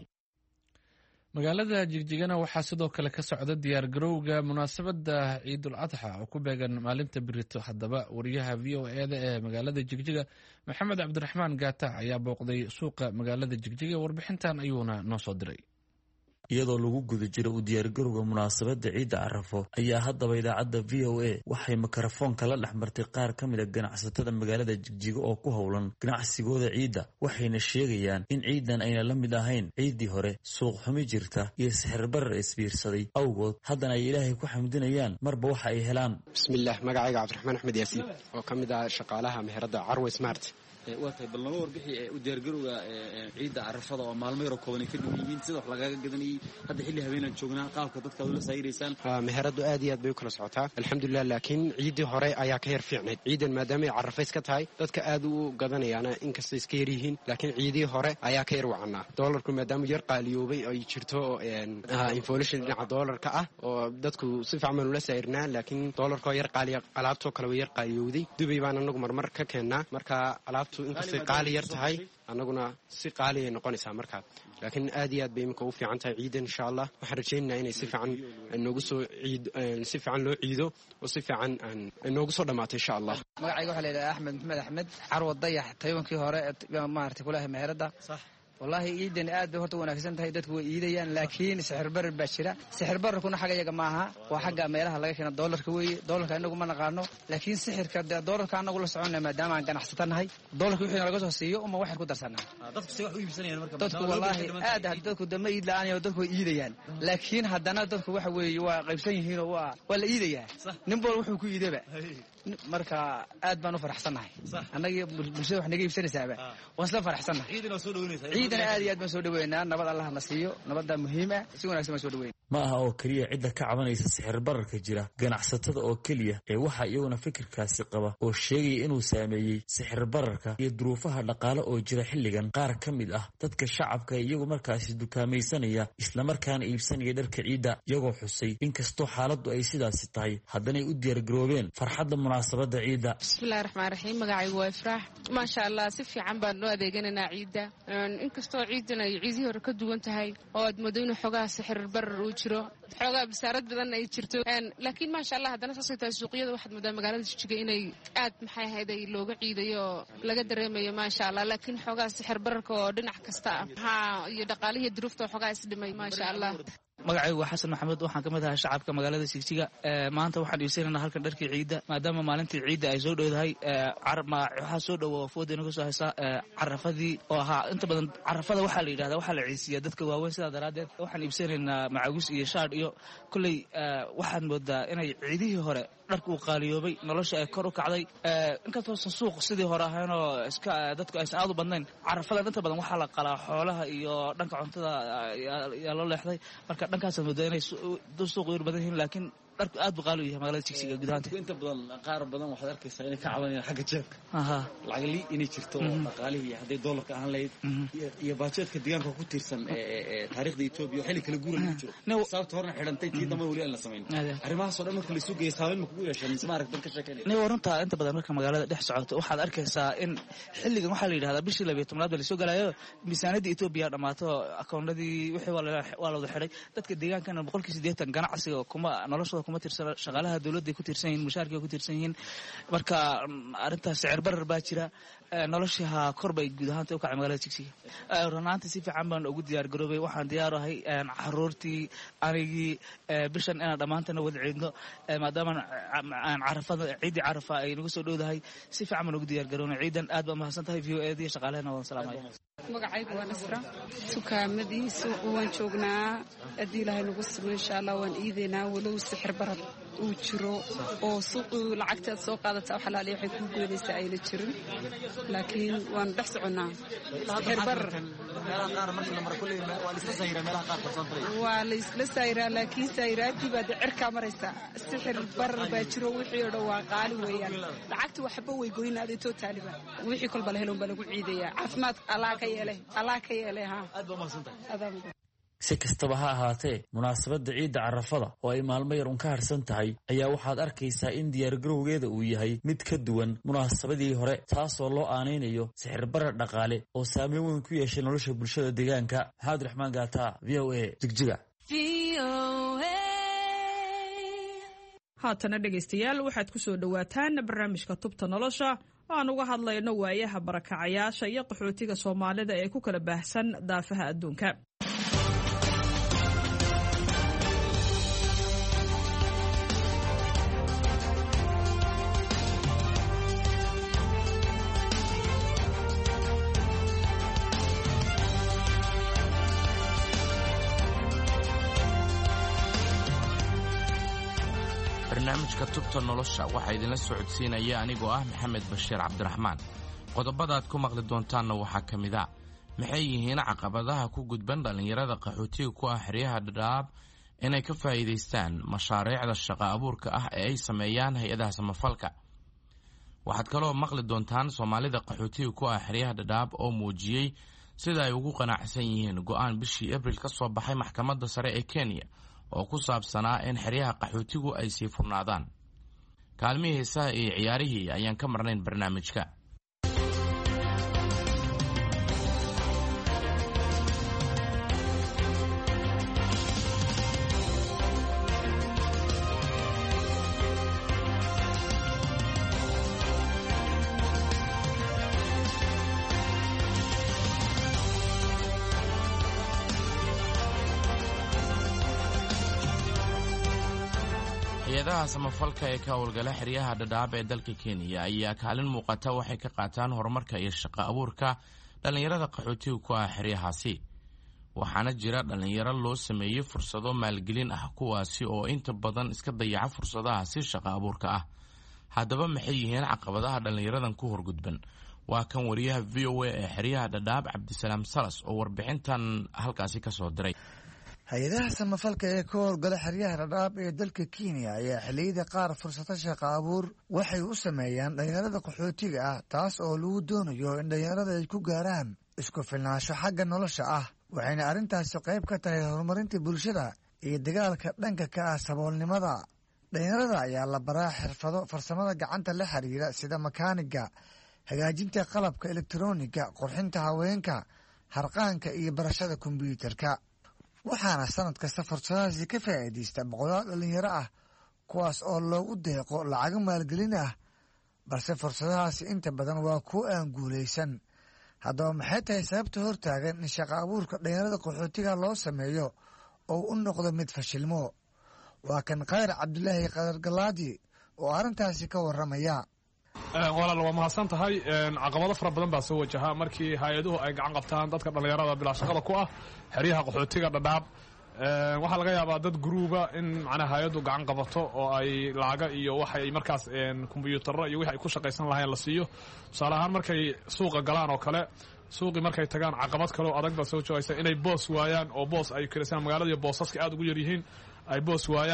A: magaalada Jigjigana waxaa sidoo kale ka socda diyaar garowga munaasabada Ciidul Adha oo ku beegan maalinta Berito. haddaba wariyaha V O A da ee magaalada Jigjiga Maxamed Cabdiraxmaan Gaata ayaa booqday suuqa magaalada Jigjiga warbixintan ayuuna noo soo diray.
S: iyadoo lagu guda jiro u diyaargarowga munaasabada ciidda Carafo ayaa haddaba idaacadda V O A waxay mikrofoonka la dhexmartay qaar ka mid ah ganacsatada magaalada Jigjiga oo ku howlan ganacsigooda ciidda waxayna sheegayaan in ciidan ayna la mid ahayn ciidii hore suuq xumi jirta iyo sixir barar isbiirsaday awgood haddana ay ilaahay ku xamdinayaan marba waxa ay helaan.
T: bismillaah magacayga Cabdiraxmaan Axmed Yaasiin oo ka mid ah shaqaalaha meherada Carwo Smart.
U: waatay bal lama warbixi u diyaargarowga ciidda Carafada oo maalmo yar oo kooban ka dhimayeen sida wax laga gadanayay hadda xilli habeenan joognaa qaabka dadka u la saayiraysan.
T: meheradu aad iyo aad bay u kala socotaa alxamdulillah laakiin ciidii hore ayaa ka yar fiicneed. ciidan maadaama ay Carafays ka tahay dadka aad u gadanayaan inkastoo iska yar yihiin laakiin ciidii hore ayaa ka yar wacanaa. doolarku maadaama yar qaaliyoobay ay jirto inflation dhinaca doolarka ah oo dadku si fiican ula saayirnaa laakiin doolarka yar qaaliya alaabto kale way yar qaaliyowday. Dubai baan anagu marmar ka keenaa marka inkastay qaali yar tahay annaguna si qaali ay noqonaysaa markaa laakiin aad iyo aad bay imika u fiican tahay ciidan insha allah waxaan rajaynaynaa inay si fiican noogu soo ciid si fiican loo ciido oo si fiican noogu soo dhamaato insha allah.
V: magacayga waxaa la yidhaha Axmed Maxamed Axmed Carwo Dayax taywankii hore maartay kulaha meherada. والله إيدن آد بهرت وناكسنت هاي دتك وإيديان لكن سحر بر بشرة سحر بر كنا حاجة يا جماعة وحاجة ميلها لكن الدولار كوي دولار كأنه كمان قارنه لكن سحر كده الدولار كأنه كله سعونه ما دام عن كان حسيتنا هاي الدولار كوي حين رجعوا سيء وما واحد كده سنة
U: دتك سوى حبيب سنة
V: دتك والله آد دتك دم إيد لاني ودتك إيديان لكن هدنا دتك واحد ويوا قيب سنة هنا وا ولا إيديان نبغى واحد كوي إيده بقى marka aad baan u faraxsanahay anaga bulshada wax naga iibsanaysa ba waan isla faraxsanahay ciidana soo dhaweynaysa ciidana aad iyo aad baan soo dhaweynaa nabad Allah na siiyo nabada muhiim ah si wanaagsan soo dhaweyn
S: ma aha oo kaliya cid ka cabanaysa sixir bararka jira ganacsatada oo kaliya ee waxa iyaguna fikirkaasi qaba oo sheegay inuu saameeyay sixir bararka iyo duruufaha dhaqaale oo jira xilligan qaar ka mid ah dadka shacabka iyagu markaasi dukaamaysanaya isla markaana iibsanaya dharka ciidda iyagoo xusay inkastoo xaaladdu ay sidaasi tahay haddana ay u diyaar garoobeen farxadda munaasabada ciidda.
W: bismillaahir rahmaanir rahiim magacaygu waa Ifraax ma sha Allah si fiican baan noo adeeganaa ciidda inkastoo ciidana ay ciidii hore ka duwan tahay oo aad moodo xogaa sixir barar uu jiro xogaa bisaarad badan ay jirto laakiin ma sha Allah haddana soo tahay suuqyada waxaad moodaa magaalada Jigjiga inay aad maxay ahayd ay looga ciidayo laga dareemayo ma sha Allah laakiin xogaa sixir bararka oo dhinac kasta ah ha iyo dhaqaalihi duruufta xogaa is dhimay ma sha Allah.
X: magacaygu waa xasan maxamed waxaan ka mid ahaa shacabka magaalada Jigjiga maanta waxaan iibsanaynaa halkan dharkii ciidda maadaama maalintii ciidda ay soo dhowdahay waxaa soo dhowo foodina ka soo haysa carafadii oo ahaa inta badan carafada waxaa la yidhahdaa waxaa la ciisiyaa dadka waaweyn sidaa daraaddeed waxaan iibsanaynaa macawis iyo shaadh iyo kolley waxaad moodaa inay ciidihii hore dharka uu qaaliyoobay nolosha ay kor u kacday inkastoosan suuq sidii hore ahaynoo iska dadku aysan aad u badnayn carafadan inta badan waxaa la qalaa xoolaha iyo dhanka cuntada yaa loo leexday marka dhankaasaad moodaa inay suuq yar badan yihiin laakiin dharku aad buu qaali u yahay magaalada Jigjiga gudaanta
U: inta badan qaar badan waxaad arkaysaa inay ka cabanayaan xagga jeebka aha lacag li inay jirto dhaqaalihii haday dollarka ahaan lahayd iyo budgetka deegaanka ku tiirsan ee taariikhda Itoobiya xilli kala guur lagu jiro sababta horna xidhantay tii dambe wali aan la sameyn arrimahaas oo dhan marka la isu geeyo saameyn ma kugu yeeshay mise ma aragtan ka sheekeynay
X: ne waranta inta badan marka magaalada dhex socoto waxaad arkaysaa in xilligan waxa la yiraahdaa bishii laba iyo tobnaad la soo galayo miisaaniyada Itoobiya dhamaato akoonadii wixii waa la wada xidhay dadka deegaankana boqolkiiba siddeetan ganacsiga kuma noloshooda kuma tirsan shaqaalaha dawladda ku tirsan yihiin mushaarka ku tirsan yihiin marka arintaas sicir barar baa jira noloshaha kor bay guud ahaan u kacay magaalada Jigjiga runtii si fiican baan ugu diyaar garoobay waxaan diyaar ahay caruurtii anigii bishan inaan dhamaantana wada ciidno maadaama aan carafada ciidi carafa ay nagu soo dhowdahay si fiican baan ugu diyaar garoonay ciidan aad baan mahadsantahay V O A dii shaqaalaheena waan salaamay
B: magacaygu waa Nasra tukaamadii suuq waan joognaa hadii ilaahay nagu simo insha Allah waan iideynaa walow sixir barad uu jiro oo suuq lacagtaad soo qaadataa xalaal waxay ku goynaysaa ayna jirin laakiin waan dhex soconaa sixir barad
U: meelaha qaar markii la maro kulli waa la isla sayraa meelaha qaar farsantaray
B: waa la isla sayraa laakiin sayraadii baa cirka maraysa sixir barad baa jiro wixii oo dhan waa qaali weeyaan lacagta waxba way goynaaday totaaliba wixii kolba la helo baa lagu ciidayaa caafimaad Allah ka yeelay Allah ka yeelay ha
U: aad baa mahadsantahay
S: si kastaba ha ahaatee munaasabadda ciidda carafada oo ay maalmo yar un ka harsan tahay ayaa waxaad arkaysaa in diyaargarowgeeda uu yahay mid ka duwan munaasabadii hore taasoo loo aanaynayo sixir barar dhaqaale oo saameyn weyn ku yeeshay nolosha bulshada deegaanka maxamed raxmaan gaata v o a Jigjiga
E: haatana dhegaystayaal waxaad ku soo dhowaataan barnaamijka tubta nolosha oo aan uga hadlayno waayaha barakacayaasha iyo qaxootiga Soomaalida ee ku kala baahsan daafaha adduunka.
G: barnaamijka tubta nolosha waxaa idinla socodsiinaya anigoo ah maxamed bashiir cabdiraxmaan qodobadaad ku maqli doontaanna waxaa ka mid a maxay yihiin caqabadaha ku gudban dhallinyarada qaxootiga ku ah xeryaha dhadhaab inay ka faa'iidaystaan mashaariicda shaqo abuurka ah ee ay sameeyaan hay-adaha samafalka waxaad kaloo maqli doontaan soomaalida qaxootiga ku ah xeryaha dhadhaab oo muujiyey sida ay ugu qanacsan yihiin go'aan bishii abril ka soo baxay maxkamadda sare ee Kenya oo ku saabsanaa in xeryaha qaxootigu ay sii furnaadaan. Kaalmihii heesaha iyo ciyaarihii ayaan ka marnayn barnaamijka. hay-adaha samafalka ee ka howlgala xeryaha dhadhaab ee dalka Kenya ayaa kaalin muuqata waxay ka qaataan horumarka iyo shaqo abuurka dhallinyarada qaxootiga ku ah xeryahaasi waxaana jira dhallinyaro loo sameeyey fursado maalgelin ah kuwaasi oo inta badan iska dayaca fursadahaasi shaqo abuurka ah haddaba maxay yihiin caqabadaha dhallinyaradan ku horgudban waa kan wariyaha V O A ee xeryaha dhadhaab Cabdisalaam Salas oo warbixintan halkaasi ka soo diray.
H: hay-adaha samafalka ee ka howlgala xeryaha dhadhaab ee dalka Kenya ayaa xilliyada qaar fursado shaqo abuur waxay u sameeyaan dhalinyarada qaxootiga ah taas oo lagu doonayo in dhalinyarada ay ku gaaraan isku filnaansho xagga nolosha ah waxayna arrintaasi qayb ka tahay horumarinta bulshada iyo dagaalka dhanka ka ah saboolnimada dhalinyarada ayaa la baraa xirfado farsamada gacanta la xiriira sida makaaniga hagaajinta qalabka elektarooniga qurxinta haweenka harqaanka iyo barashada kombiyuutarka waxaana sanad kasta fursadahaasi ka faa'iidaysta boqolaal dhalinyaro ah kuwaas oo loogu deeqo lacago maalgelin ah balse fursadahaasi inta badan waa kuwo aan guulaysan haddaba maxay tahay sababta hortaagan in shaqo abuurka dhalinyarada qaxootiga loo sameeyo oo u noqdo mid fashilmo waa kan khayr cabdulaahi qadargalaadi oo arrintaasi ka warramaya.
Y: walaal waa mahadsan tahay caqabado fara badan baa soo wajaha markii hay-aduhu ay gacan qabtaan dadka dhallinyarada bilaa shaqada ku ah xeryaha qaxootiga dhadhaab waxaa laga yaabaa dad guruuba in macnaha hay-addu gacan qabato oo ay lacaga iyo waxay markaas kombiyuutarro iyo wixii ay ku shaqaysan lahayn la siiyo tusaale ahaan markay suuqa galaan oo kale suuqii markay tagaan caqabad kaleo adag baa soo joogaysa inay boos waayaan oo boos ay kirisaan magaalada iyo boosaska aad ugu yar yihiin ay boos waayaan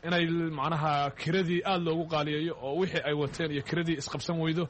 Y: inay macnaha kiradii aad loogu qaaliyeeyo oo wixii ay wateen iyo kiradii isqabsan weydo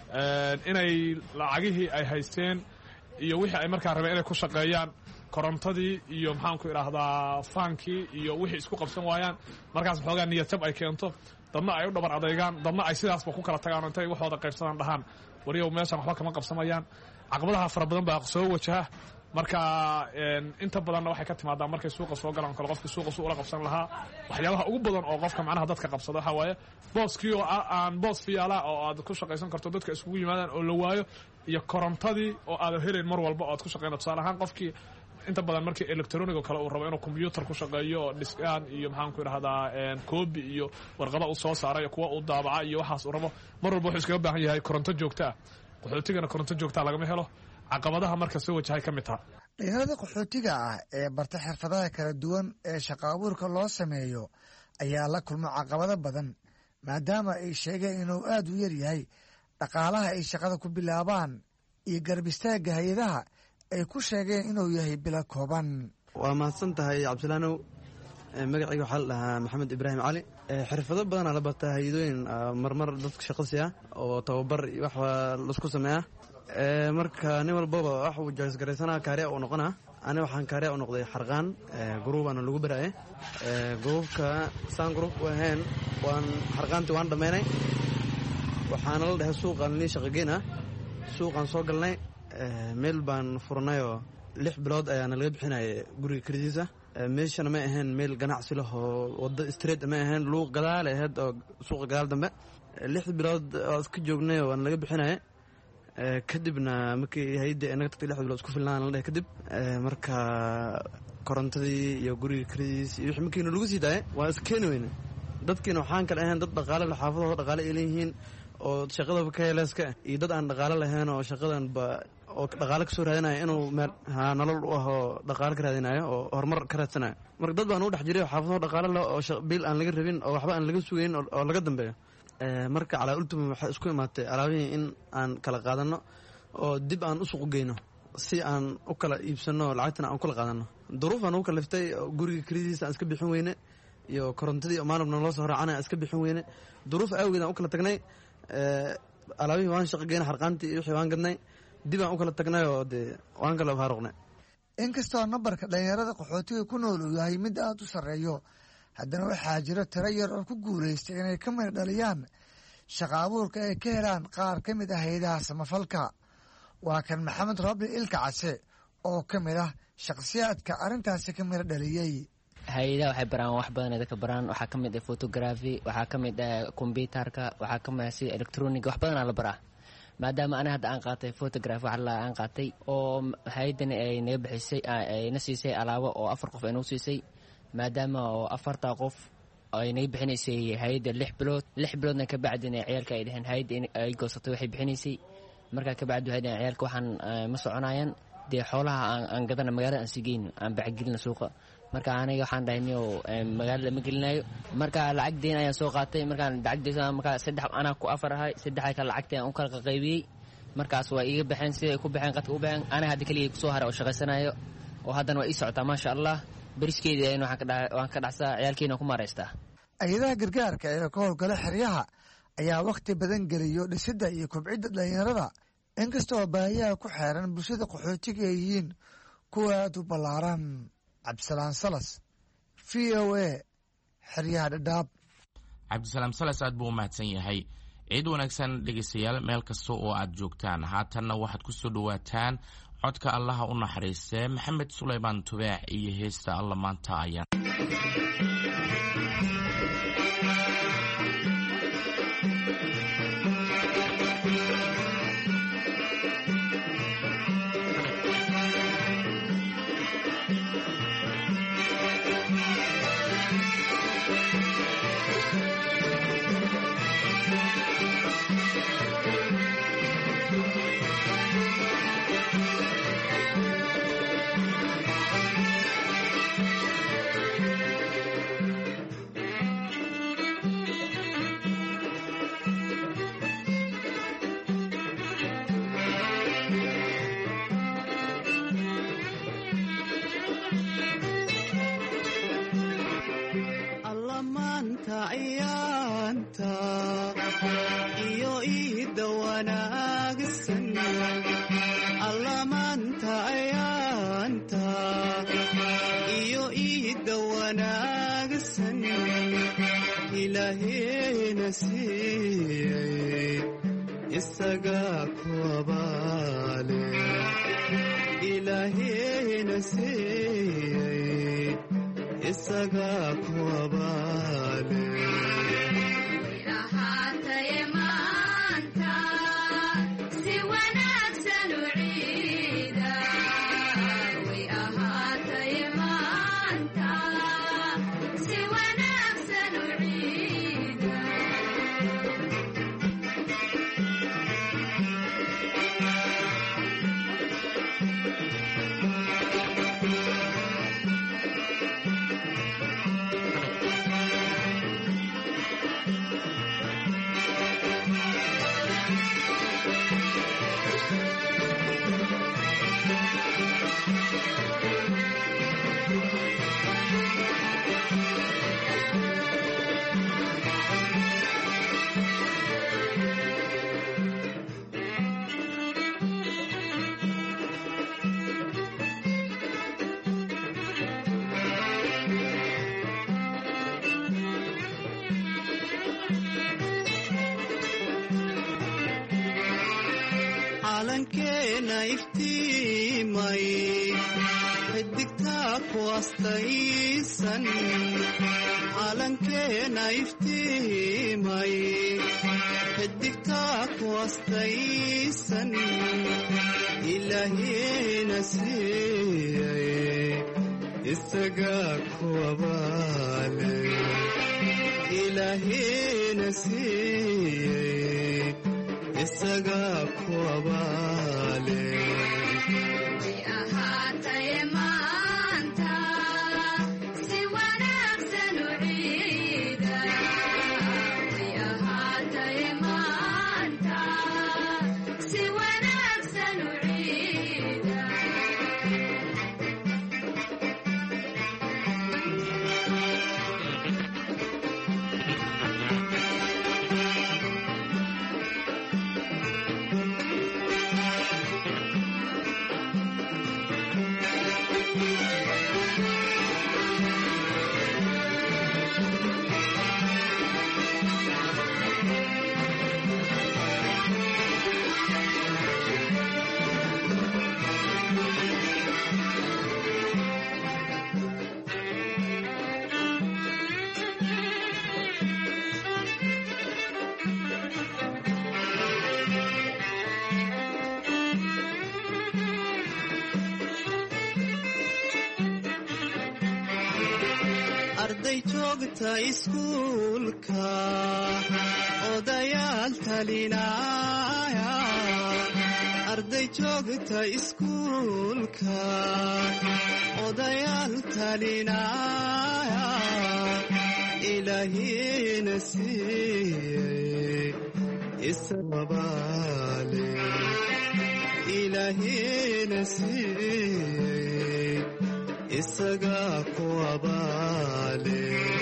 Y: inay lacagihii ay haysteen iyo wixii ay markaa rabeen inay ku shaqeeyaan korontadii iyo maxaanku idhaahdaa faankii iyo wixii isku qabsan waayaan markaas waxoogaa niyad jab ay keento dadna ay u dhabar adaygaan dadna ay sidaasba ku kala tagaan intay waxooda qaybsadaan dhahaan wariyow meeshan waxba kama qabsamayaan caqabadaha fara badan baa soo wajaha marka inta badanna waxay ka timaadaa markay suuqa soo galaan kale qofkii suuqa su ula qabsan lahaa waxyaabaha ugu badan oo qofka macnaha dadka qabsada waxaa waaye booskii oo aan boos fiyaala oo aad ku shaqaysan karto dadka isugu yimaadaan oo la waayo iyo korontadii oo aadan helayn mar walba oo aad ku shaqayna tusaale ahaan qofkii inta badan markii electronigo kale uu rabo inuu combyuutar ku shaqeeyo oo dhiskaan iyo maxaanku idhahdaa koobi iyo warqada uu soo saaray iyo kuwa uu daabaca iyo waxaas uu rabo mar walba wuxuu iskaga baahan yahay koronto joogta ah qaxootigana koronto joogtaa lagama helo caqabadaha marka soo wajahay ka mid taha
H: dhalinyarada qaxootiga ah ee barta xirfadaha kala duwan ee shaqa abuurka loo sameeyo ayaa la kulma caqabado badan maadaama ay sheegeen inuu aad u yar yahay dhaqaalaha ay shaqada ku bilaabaan iyo garab istaagga hay-adaha ay ku sheegeen inuu yahay bila kooban.
C: waa mahadsan tahay cabdilaanow magacayga waxaa la dhahaa maxamed ibraahim cali xirfado badanaa la bartaa hay-adooyin marmar dadka shaqasi ah oo tababar wax laisku sameeya marka nin walbaba wax uu jaasgaraysanaa kaariya uu noqonaa ani waxaan kaariya u noqday xarqaan guruubaana lagu baraaye guruubka saan guruub u ahayn waan xarqaantii waan dhammaynay waxaana la dhahay suuqaan nii shaqageyn ah suuqaan soo galnay meel baan furnayoo lix bilood ayaana laga bixinaya guriga kelidiisa meeshana ma ahayn meel ganacsi lah oo waddo street ma ahayn luuq gadaale ahayd oo suuqa gadaal dambe lix bilood oo iska joognay waana laga bixinaya kadibna markii hay-adda inaga tagtay lix bilood isku filnaan la dhahay kadib marka korontadii iyo guriga kelidiis iyo wixii markiina lagu sii daayay waa iska keeni weyne dadkiina waxaan kale ahayn dad dhaqaale le xaafadooda dhaqaale ay leeyihiin oo shaqadaba ka heleeska iyo dad aan dhaqaale lahayn oo shaqadanba oo dhaqaale ka soo raadinayo inuu meel ha nolol u ah oo dhaqaale ka raadinayo oo horumar ka raadsanayo marka dad baan u dhex jiray oo xaafadoo dhaqaale leh oo biil aan laga rabin oo waxba aan laga sugayn oo laga dambeeyo marka calaa ultima waxay isku imaatay alaabihii in aan kala qaadanno oo dib aan u suuq geyno si aan u kala iibsanno lacagtana aan u kala qaadanno duruufaan ugu kaliftay guriga kelidiisa aan iska bixin weyne iyo korontadii maalibna loo soo raacana aan iska bixin weyne duruuf awgeed aan u kala tagnay alaabihii waan shaqo geyna xarqaantii iyo wixii waan gadnay dib aan u kala tagnay oo dee waan kala faaruqnay
H: inkastoo nambarka dhalinyarada qaxootiga ku nool uu yahay mid aada u sarreeyo haddana waxaa jiro tiro yar oo ku guulaystay inay ka mid dhaliyaan shaqa abuurka ay ka helaan qaar ka mid ah hay-adaha samafalka waa kan maxamed rabbi ilka case oo ka mid ah shakhsiyaadka arrintaasi ka mida dhaliyey
D: hay-adaha waxay baraan wax badan ay dadka baraan waxaa ka mid ah photography waxaa ka mid ah combyutarka waxaa ka mid ah sida electroniga wax badanaa la baraa maadaama ani hadda aan qaatay photography wax la aan qaatay oo hay-adani ay naga bixisay ayna siisay alaabo oo afar qof ay nagu siisay maadaama oo afartaa qof ay naga bixinaysay hay-adda lix bilood lix biloodna ka bacdina ciyaalka ay dheheen hay-adda ay goosatay waxay bixinaysay markaa ka bacdi waxay dheheen ciyaalka waxaan ma soconayaan dee xoolaha aan gadana magaalada aan sigeyn aan bacgelina suuqa marka aniga waxaan dhahay niyo magaalada ma gelinayo marka lacag deyn ayaan soo qaatay markaan lacagdeesa markaa saddex anaa ku afar ahay saddexda kale lacagta aan u kala qaqaybiyey markaas waa iiga baxeen siday ku baxeen qadka u baxeen aniga hadda keligay kusoo haray oo shaqaysanayo oo haddana waa ii socotaa maasha allah beriskeedii waan ka dhacsaa ciyaalkiina ku maaraystaa
H: hay-adaha gargaarka ee ka howlgala xeryaha ayaa wakhti badan geliyo dhisidda iyo kobcidda dhalinyarada inkastoo baahiyaha ku xeeran bulshada qaxootiga ay yihiin kuwa aad u ballaaran cabdisalaam salas v o a xeryaha dhadhaab
G: cabdisalaam salas aad buu u mahadsan yahay ciid wanaagsan dhegaystayaal meel kasta oo aad joogtaan haatanna waxaad ku soo dhowaataan codka allaha u naxariistee maxamed sulaymaan tubaax iyo heesta alla maanta ayaan
F: ilaahayna siiyey isagaa ku abaale ilaahayna siiyey isagaa ku abaale calankeena iftiimay xidigtaa ku astaysan calankeena iftiimay xidigtaa ku astaysan ilaahayna siiyey isagaa ku abaale ilaahayna siiyey isagaa ku abaale arday joogta iskuulka odayaal talinaya arday joogta iskuulka odayaal talinaya ilaahayna siiyey isagaa abaale ilaahayna siiyey isagaa ku abaale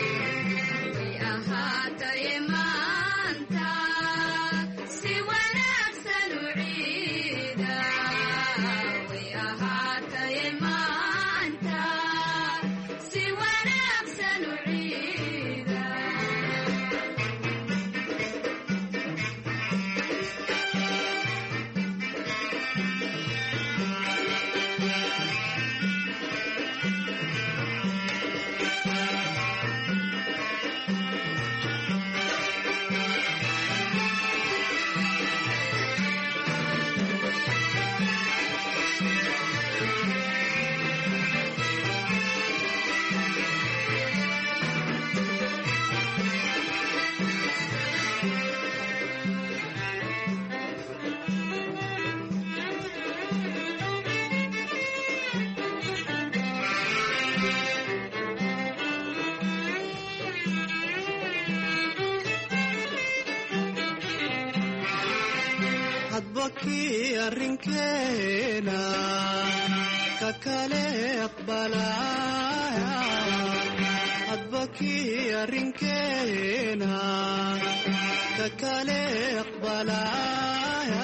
F: hadbakii arrinkeena ka kale aqbalaya hadbakii arrinkeena ka kale aqbalaya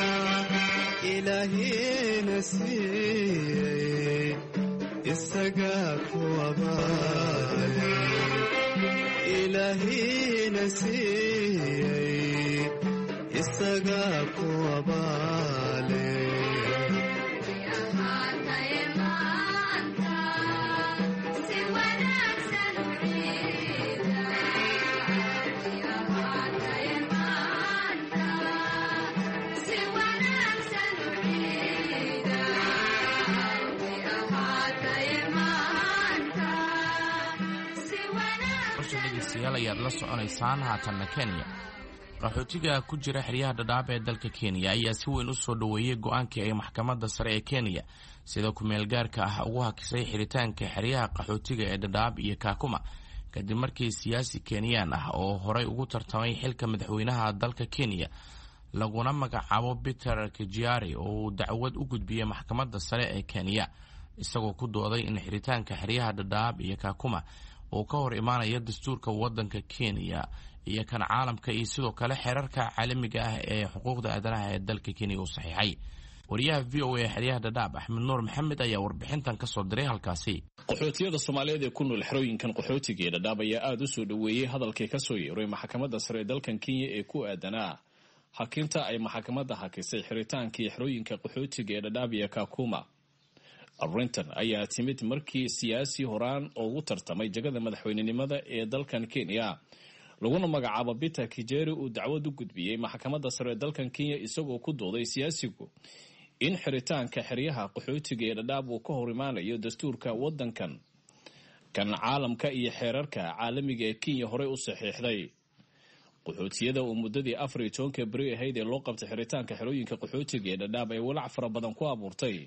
F: ilaahayna siiyey isagaa ku abaale ilaahina siiyey isagaa ku abaale
G: ayaad la soconaysaan haatanna kenya qaxootiga ku jira xeryaha dhadhaab ee dalka kenya ayaa si weyn u soo dhoweeyey go-aankii ay maxkamadda sare ee kenya sida ku-meelgaarka ah ugu hakisay xiritaanka xeryaha qaxootiga ee dhadhaab iyo kaakuma kadib markii siyaasi kenyaan ah oo horay ugu tartamay xilka madaxweynaha dalka kenya laguna magacaabo peter kijiari oo uu dacwad u gudbiyey maxkamadda sare ee kenya isagoo ku dooday in xiritaanka xeryaha dhadhaab iyo kaakuma uu ka hor imaanaya dastuurka waddanka kenya iyo kan caalamka iyo sidoo kale xeerarka caalamiga ah ee xuquuqda aadanaha ee dalka kenya uu saxiixay wariyaha v o a xeryaha dhadhaab axmed nuur maxamed ayaa warbixintan ka soo diray halkaasi
I: qaxootiyada soomaaliyeed ee ku nool xerooyinkan qaxootiga ee dhadhaab ayaa aada u soo dhoweeyey hadalkii ka soo yeeray maxkamadda sare ee dalkan kenya ee ku aadanaa hakinta ay maxkamadda hakisay xiritaankii xerooyinka qaxootiga ee dhadhaab iyo kaakuma arrintan ayaa timid markii siyaasi horaan ugu tartamay jagada madaxweynenimada ee dalkan kenya laguna magacaabo peter kijeri uu dacwad u gudbiyey maxkamadda sare ee dalkan kenya isagoo ku dooday siyaasigu in xiritaanka xeryaha qaxootiga ee dhadhaab uu ka hor imaanayo dastuurka waddankan kan caalamka iyo xeerarka caalamiga ee kenya horey u saxiixday qaxootiyada uu muddadii afar iyo tobanka beri ahayd ee loo qabtay xiritaanka xerooyinka qaxootiga ee dhadhaab ee walaac fara badan ku abuurtay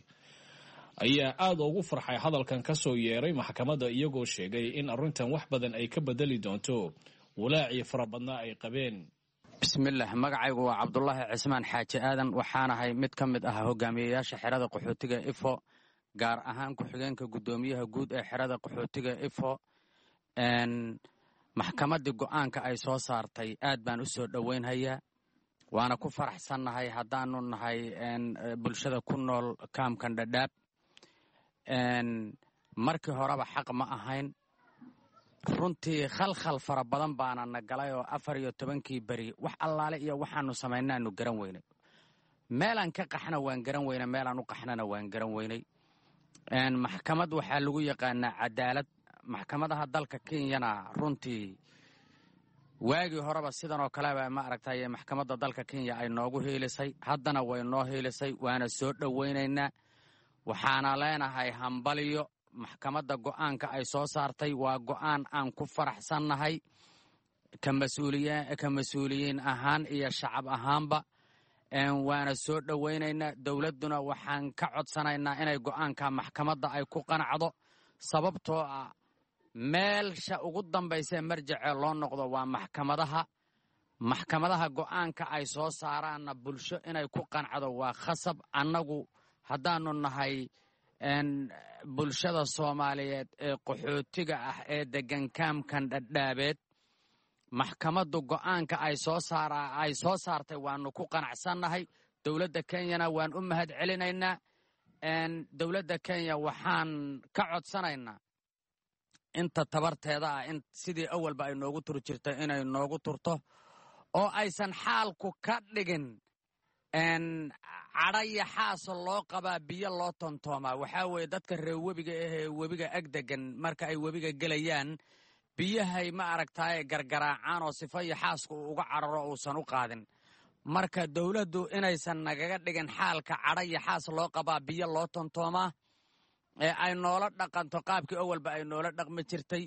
I: ayaa aada ugu farxay hadalkan ka soo yeeray maxkamadda iyagoo sheegay in arrintan wax badan ay ka bedeli doonto walaacii fara badnaa ay qabeen.
J: bismillaah magacaygu waa cabdulaahi cismaan xaaji aadan waxaanahay mid ka mid ah hogaamiyeyaasha xerada qaxootiga ifo gaar ahaan ku-xigeenka guddoomiyaha guud ee xerada qaxootiga ifo maxkamaddii go-aanka ay soo saartay aad baan u soo dhoweynhayaa waana ku faraxsannahay haddaanu nahay bulshada ku nool kaamkan dhadhaab markii horeba xaq ma ahayn runtii khalkhal fara badan baana na galay oo afar iyo tobankii beri wax allaale iyo waxaanu samaynaanu garan weynay meelaan ka qaxna waan garan weynay meelaan u qaxnana waan garan weynay maxkamad waxaa lagu yaqaanaa cadaalad maxkamadaha dalka kenyana runtii waagii horeba sidan oo kaleba ma aragtay maxkamadda dalka kenya ay noogu hiilisay haddana way noo hiilisay waana soo dhowaynaynaa waxaana leenahay hambaliyo maxkamadda go'aanka ay soo saartay waa go'aan aan ku faraxsannahay ka mas-uuliyiin ahaan iyo shacab ahaanba waana soo dhowaynaynaa dowladduna waxaan ka codsanaynaa inay go'aanka maxkamadda ay ku qanacdo sababtoo ah meelsha ugu dambaysee marjacee loo noqdo waa maxkamadaha maxkamadaha go'aanka ay soo saaraanna bulsho inay ku qancdo waa khasab annagu haddaannu nahay bulshada soomaaliyeed ee qaxootiga ah ee deggan kaamkan dhadhaabeed maxkamaddu go'aanka ay soo saara ay soo saartay waannu ku qanacsannahay dowladda kenyana waan u mahad celinaynaa dowladda kenya waxaan ka codsanaynaa inta tabarteeda ah in sidii awalba ay noogu turi jirta inay noogu turto oo aysan xaalku ka dhigin cadhaya xaasa loo qabaa biyo loo tontoomaa waxaa weeye dadka reer webiga ahee webiga ag degan marka ay webiga gelayaan biyahay ma aragtaaye gargaraacaan oo sifa iyo xaaska uu uga cararo uusan u qaadin marka dowladdu inaysan nagaga dhigin xaalka cadhaya xaas loo qabaa biyo loo tontoomaa ee ay noola dhaqanto qaabkii awalba ay noola dhaqmi jirtay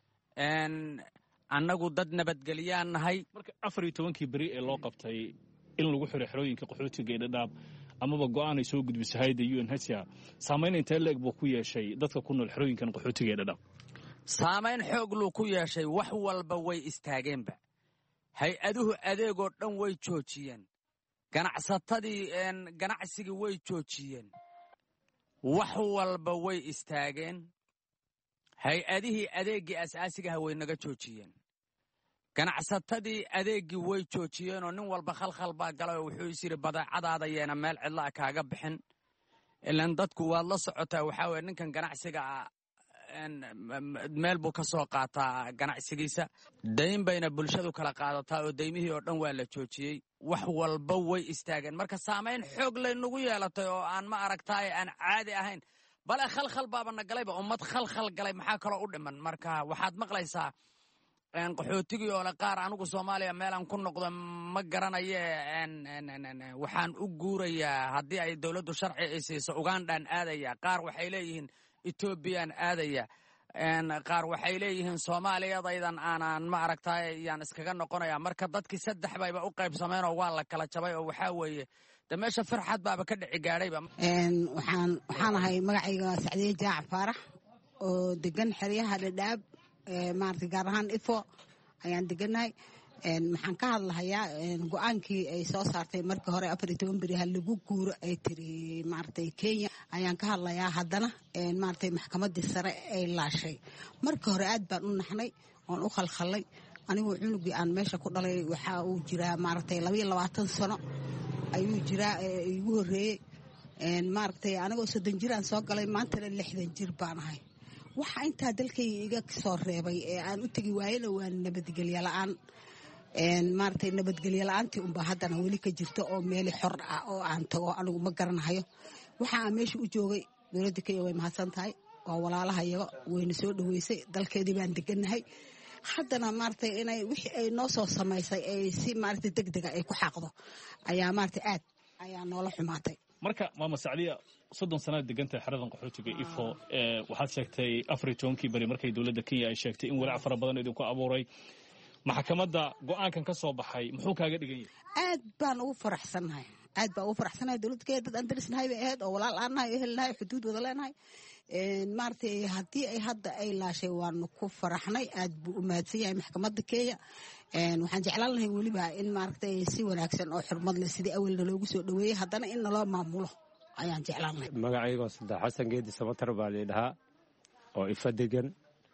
J: annagu dad nabadgelyaan nahay
I: marka afar iyo tobankii beri ee loo qabtay in lagu xiro xerooyinka qaxootiga ee dhadhaab amaba go'aan ay soo gudbisay hay'adda u n h r saamayn intee leeg buu ku yeeshay dadka ku nool xerooyinkan qaxootiga ee dhadhaab
J: saamayn xoog luu ku yeeshay wax walba way istaageenba hay-aduhu adeegoo dhan way joojiyeen ganacsatadii ganacsigii way joojiyeen wax walba way istaageen hay-adihii adeeggii asaasigaha way naga joojiyeen ganacsatadii adeeggii way joojiyeenoo nin walba khalkhal baa galay oo wuxuu is yidhi badeecadaada yeena meel cidla'a kaaga bixin ilaan dadku waad la socotaa waxaa weye ninkan ganacsiga meel buu ka soo qaataa ganacsigiisa dayn bayna bulshadu kala qaadataa oo daymihii oo dhan waa la joojiyey wax walba way istaageen marka saamayn xoog laynagu yeelatay oo aan ma aragtaay aan caadi ahayn bale khalkhal baaba na galayba ummad khalkhal galay maxaa kaloo u dhiman marka waxaad maqlaysaa qaxootigii oo le qaar anigu soomaaliya meelaan ku noqdo ma garanaye waxaan u guurayaa haddii ay dowladdu sharci ay siiso ugandhaan aadaya qaar waxay leeyihiin etoobiyaan aadaya qaar waxay leeyihiin soomaaliyadaydan aanan ma aragtaay yaan iskaga noqonaya marka dadkii saddex bayba u qaybsameen oo waa la kala jabay oo waxaa weeye de meesha farxad baaba ka dhici gaadhayba
K: waxaan waxaan ahay magacayga sacdiye jaac faarax oo degan xeryaha dhadhaab maarata gaar ahaan ifo ayaan degannahay maxaan ka hadlahayaa go-aankii ay soo saartay markii hore afar iyo toban beri ha lagu guuro ay tiri maaragtay kenya ayaan ka hadlayaa haddana maaragtay maxkamaddii sare ay laashay markii hore aad baan u naxnay oon u khalkhalay anigoo cunugii aan meesha ku dhalay waxa uu jiraa maaragtay labaiyo labaatan sano ayuu jiraa igu horreeyey maaragtay anigoo soddon jir aan soo galay maantana lixdan jir baan ahay waxa intaa dalkayga iga soo reebay ee aan u tegi waayena waa nabadgelyo la-aan maaragtay nabadgelyo la-aantii unbaa haddana weli ka jirto oo meeli xor ah oo aan tago anigu ma garanahayo waxa aan meesha u joogay dowladda kenya way mahadsan tahay waa walaalahayaga wayna soo dhoweysay dalkeedii baan degannahay haddana maaragtay inay wixii ay noo soo samaysay ay si maaragtay deg dega ay ku xaaqdo ayaa maaragtay aad ayaa noola xumaatay
I: marka maama sacdiya soddon sanaad degantahay xeradan qaxootiga ifo waxaad sheegtay afar iyo tobankii beri markay dowladda kenya ay sheegtay in walaac fara badan idinku abuuray maxkamadda go-aankan ka soo baxay muxuu kaaga dhigan yahay
K: aad baan ugu faraxsannahay aad baan ugu faraxsannahay dowladda kenya dad aan darisnahay bay ahayd oo walaal aan nahay oo helnahay xuduud wada leenahay maaragtay haddii ay hadda ay laashay waanu ku faraxnay aad buu u mahadsan yahay maxkamadda kenya waxaan jeclaan lahay weliba in maaragtay si wanaagsan oo xurmad leh sidii awalna loogu soo dhoweeyey haddana in naloo maamulo ayaan jeclaan lahay
M: magacaygoo saddex xasan geedi samatar baa laydhahaa oo ifa degan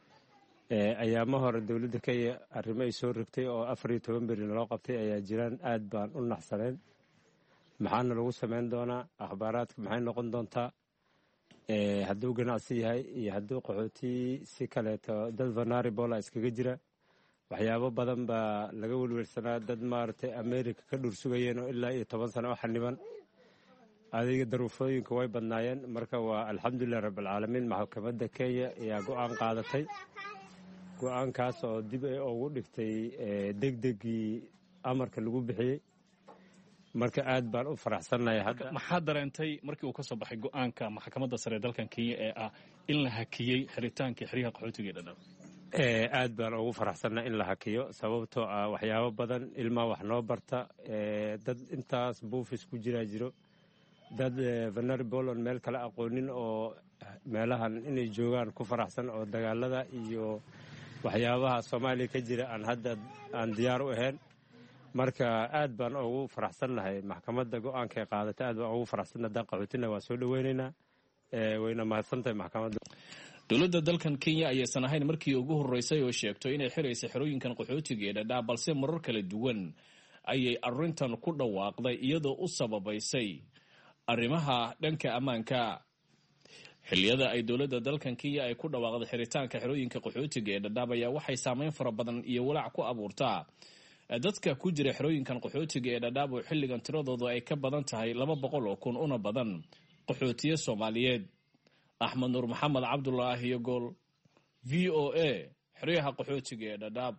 M: ayaama hore dowladda kenya arrimo ay soo rogtay oo afar iyo toban beri naloo qabtay ayaa jiraan aad baan u naxsaneen maxaana lagu samayn doonaa akhbaaraadka maxay noqon doontaa hadduu ganacsi yahay iyo hadduu qaxooti si kaleeto dad vanaribola iskaga jira waxyaabo badan baa laga welwelsanaa dad maaragtay america ka dhur sugayeen oo ilaa iyo toban sano u xaniban adiga daruufooyinka way badnaayeen marka waa alxamdulilah rabbilcaalamiin maxkamadda kenya ayaa go-aan qaadatay go-aankaas oo dib ay ugu dhigtay degdegii amarka lagu bixiyey marka aad baan u faraxsannahay hadda
I: maxaa dareentay markii uu ka soo baxay go-aanka maxkamadda sare ee dalkan kenya ee ah in la hakiyey xeritaankii xeryaha qaxootiga ee dhadhaab
M: aad baan ugu faraxsannahay in la hakiyo sababtoo ah waxyaabo badan ilmaa wax noo barta dad intaas buufis ku jiraa jiro dad vanaribol on meel kale aqoonin oo meelahan inay joogaan ku faraxsan oo dagaalada iyo waxyaabaha soomaaliya ka jira aan hadda aan diyaar u ahayn marka aad baan ugu faraxsannahay maxkamadda go-aankaay qaadatay aad baan ugu faraxsannahay haddaan qaxootina waa soo dhoweynaynaa wayna mahadsantahay maxkamadda
I: dowladda dalkan kenya ayaysan ahayn markii ugu horreysay oo sheegto inay xiraysay xerooyinkan qaxootiga ee dhadhaab balse marar kala duwan ayay arrintan ku dhawaaqday iyadoo u sababaysay arrimaha dhanka ammaanka xilliyada ay dowladda dalkan kenya ay ku dhawaaqday xiritaanka xerooyinka qaxootiga ee dhadhaab ayaa waxay saameyn fara badan iyo walaac ku abuurtaa dadka ku jira xerooyinkan qaxootiga ee dhadhaab oo xilligan tiradoodu ay ka badan tahay laba boqol oo kun una badan qaxootiye soomaaliyeed axmed nuur maxamed cabdulaahi iyo gool v o a xeryaha qaxootiga ee dhadhaab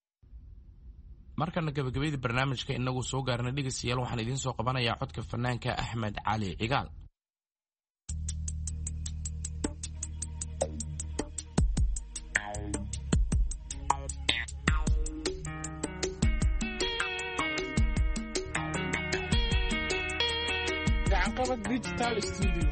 G: markana gabagabadii barnaamijka inagu soo gaarnay dhegeystayaal waxaan idiin soo qabanayaa codka fanaanka axmed cali cigaal
N: gacanqabad digital studio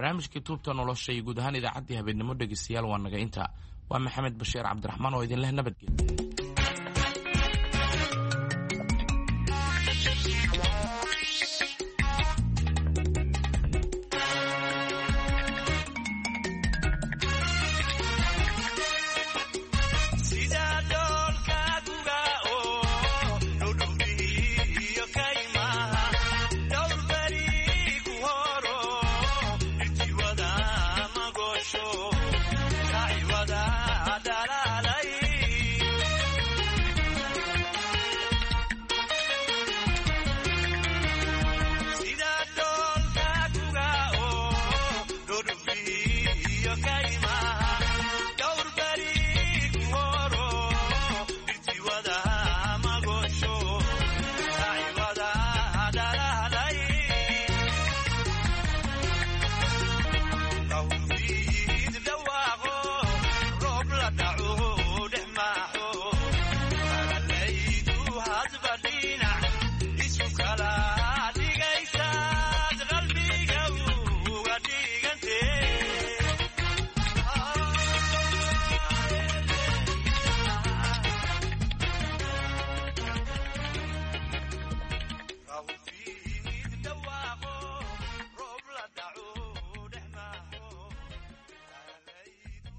G: barnaamijkii tuubta nolosha iyo guud ahaan idaacaddii habeenimo dhegeystayaal waa naga inta waa maxamed bashiir cabdiraxmaan oo idinleh nabadgelya.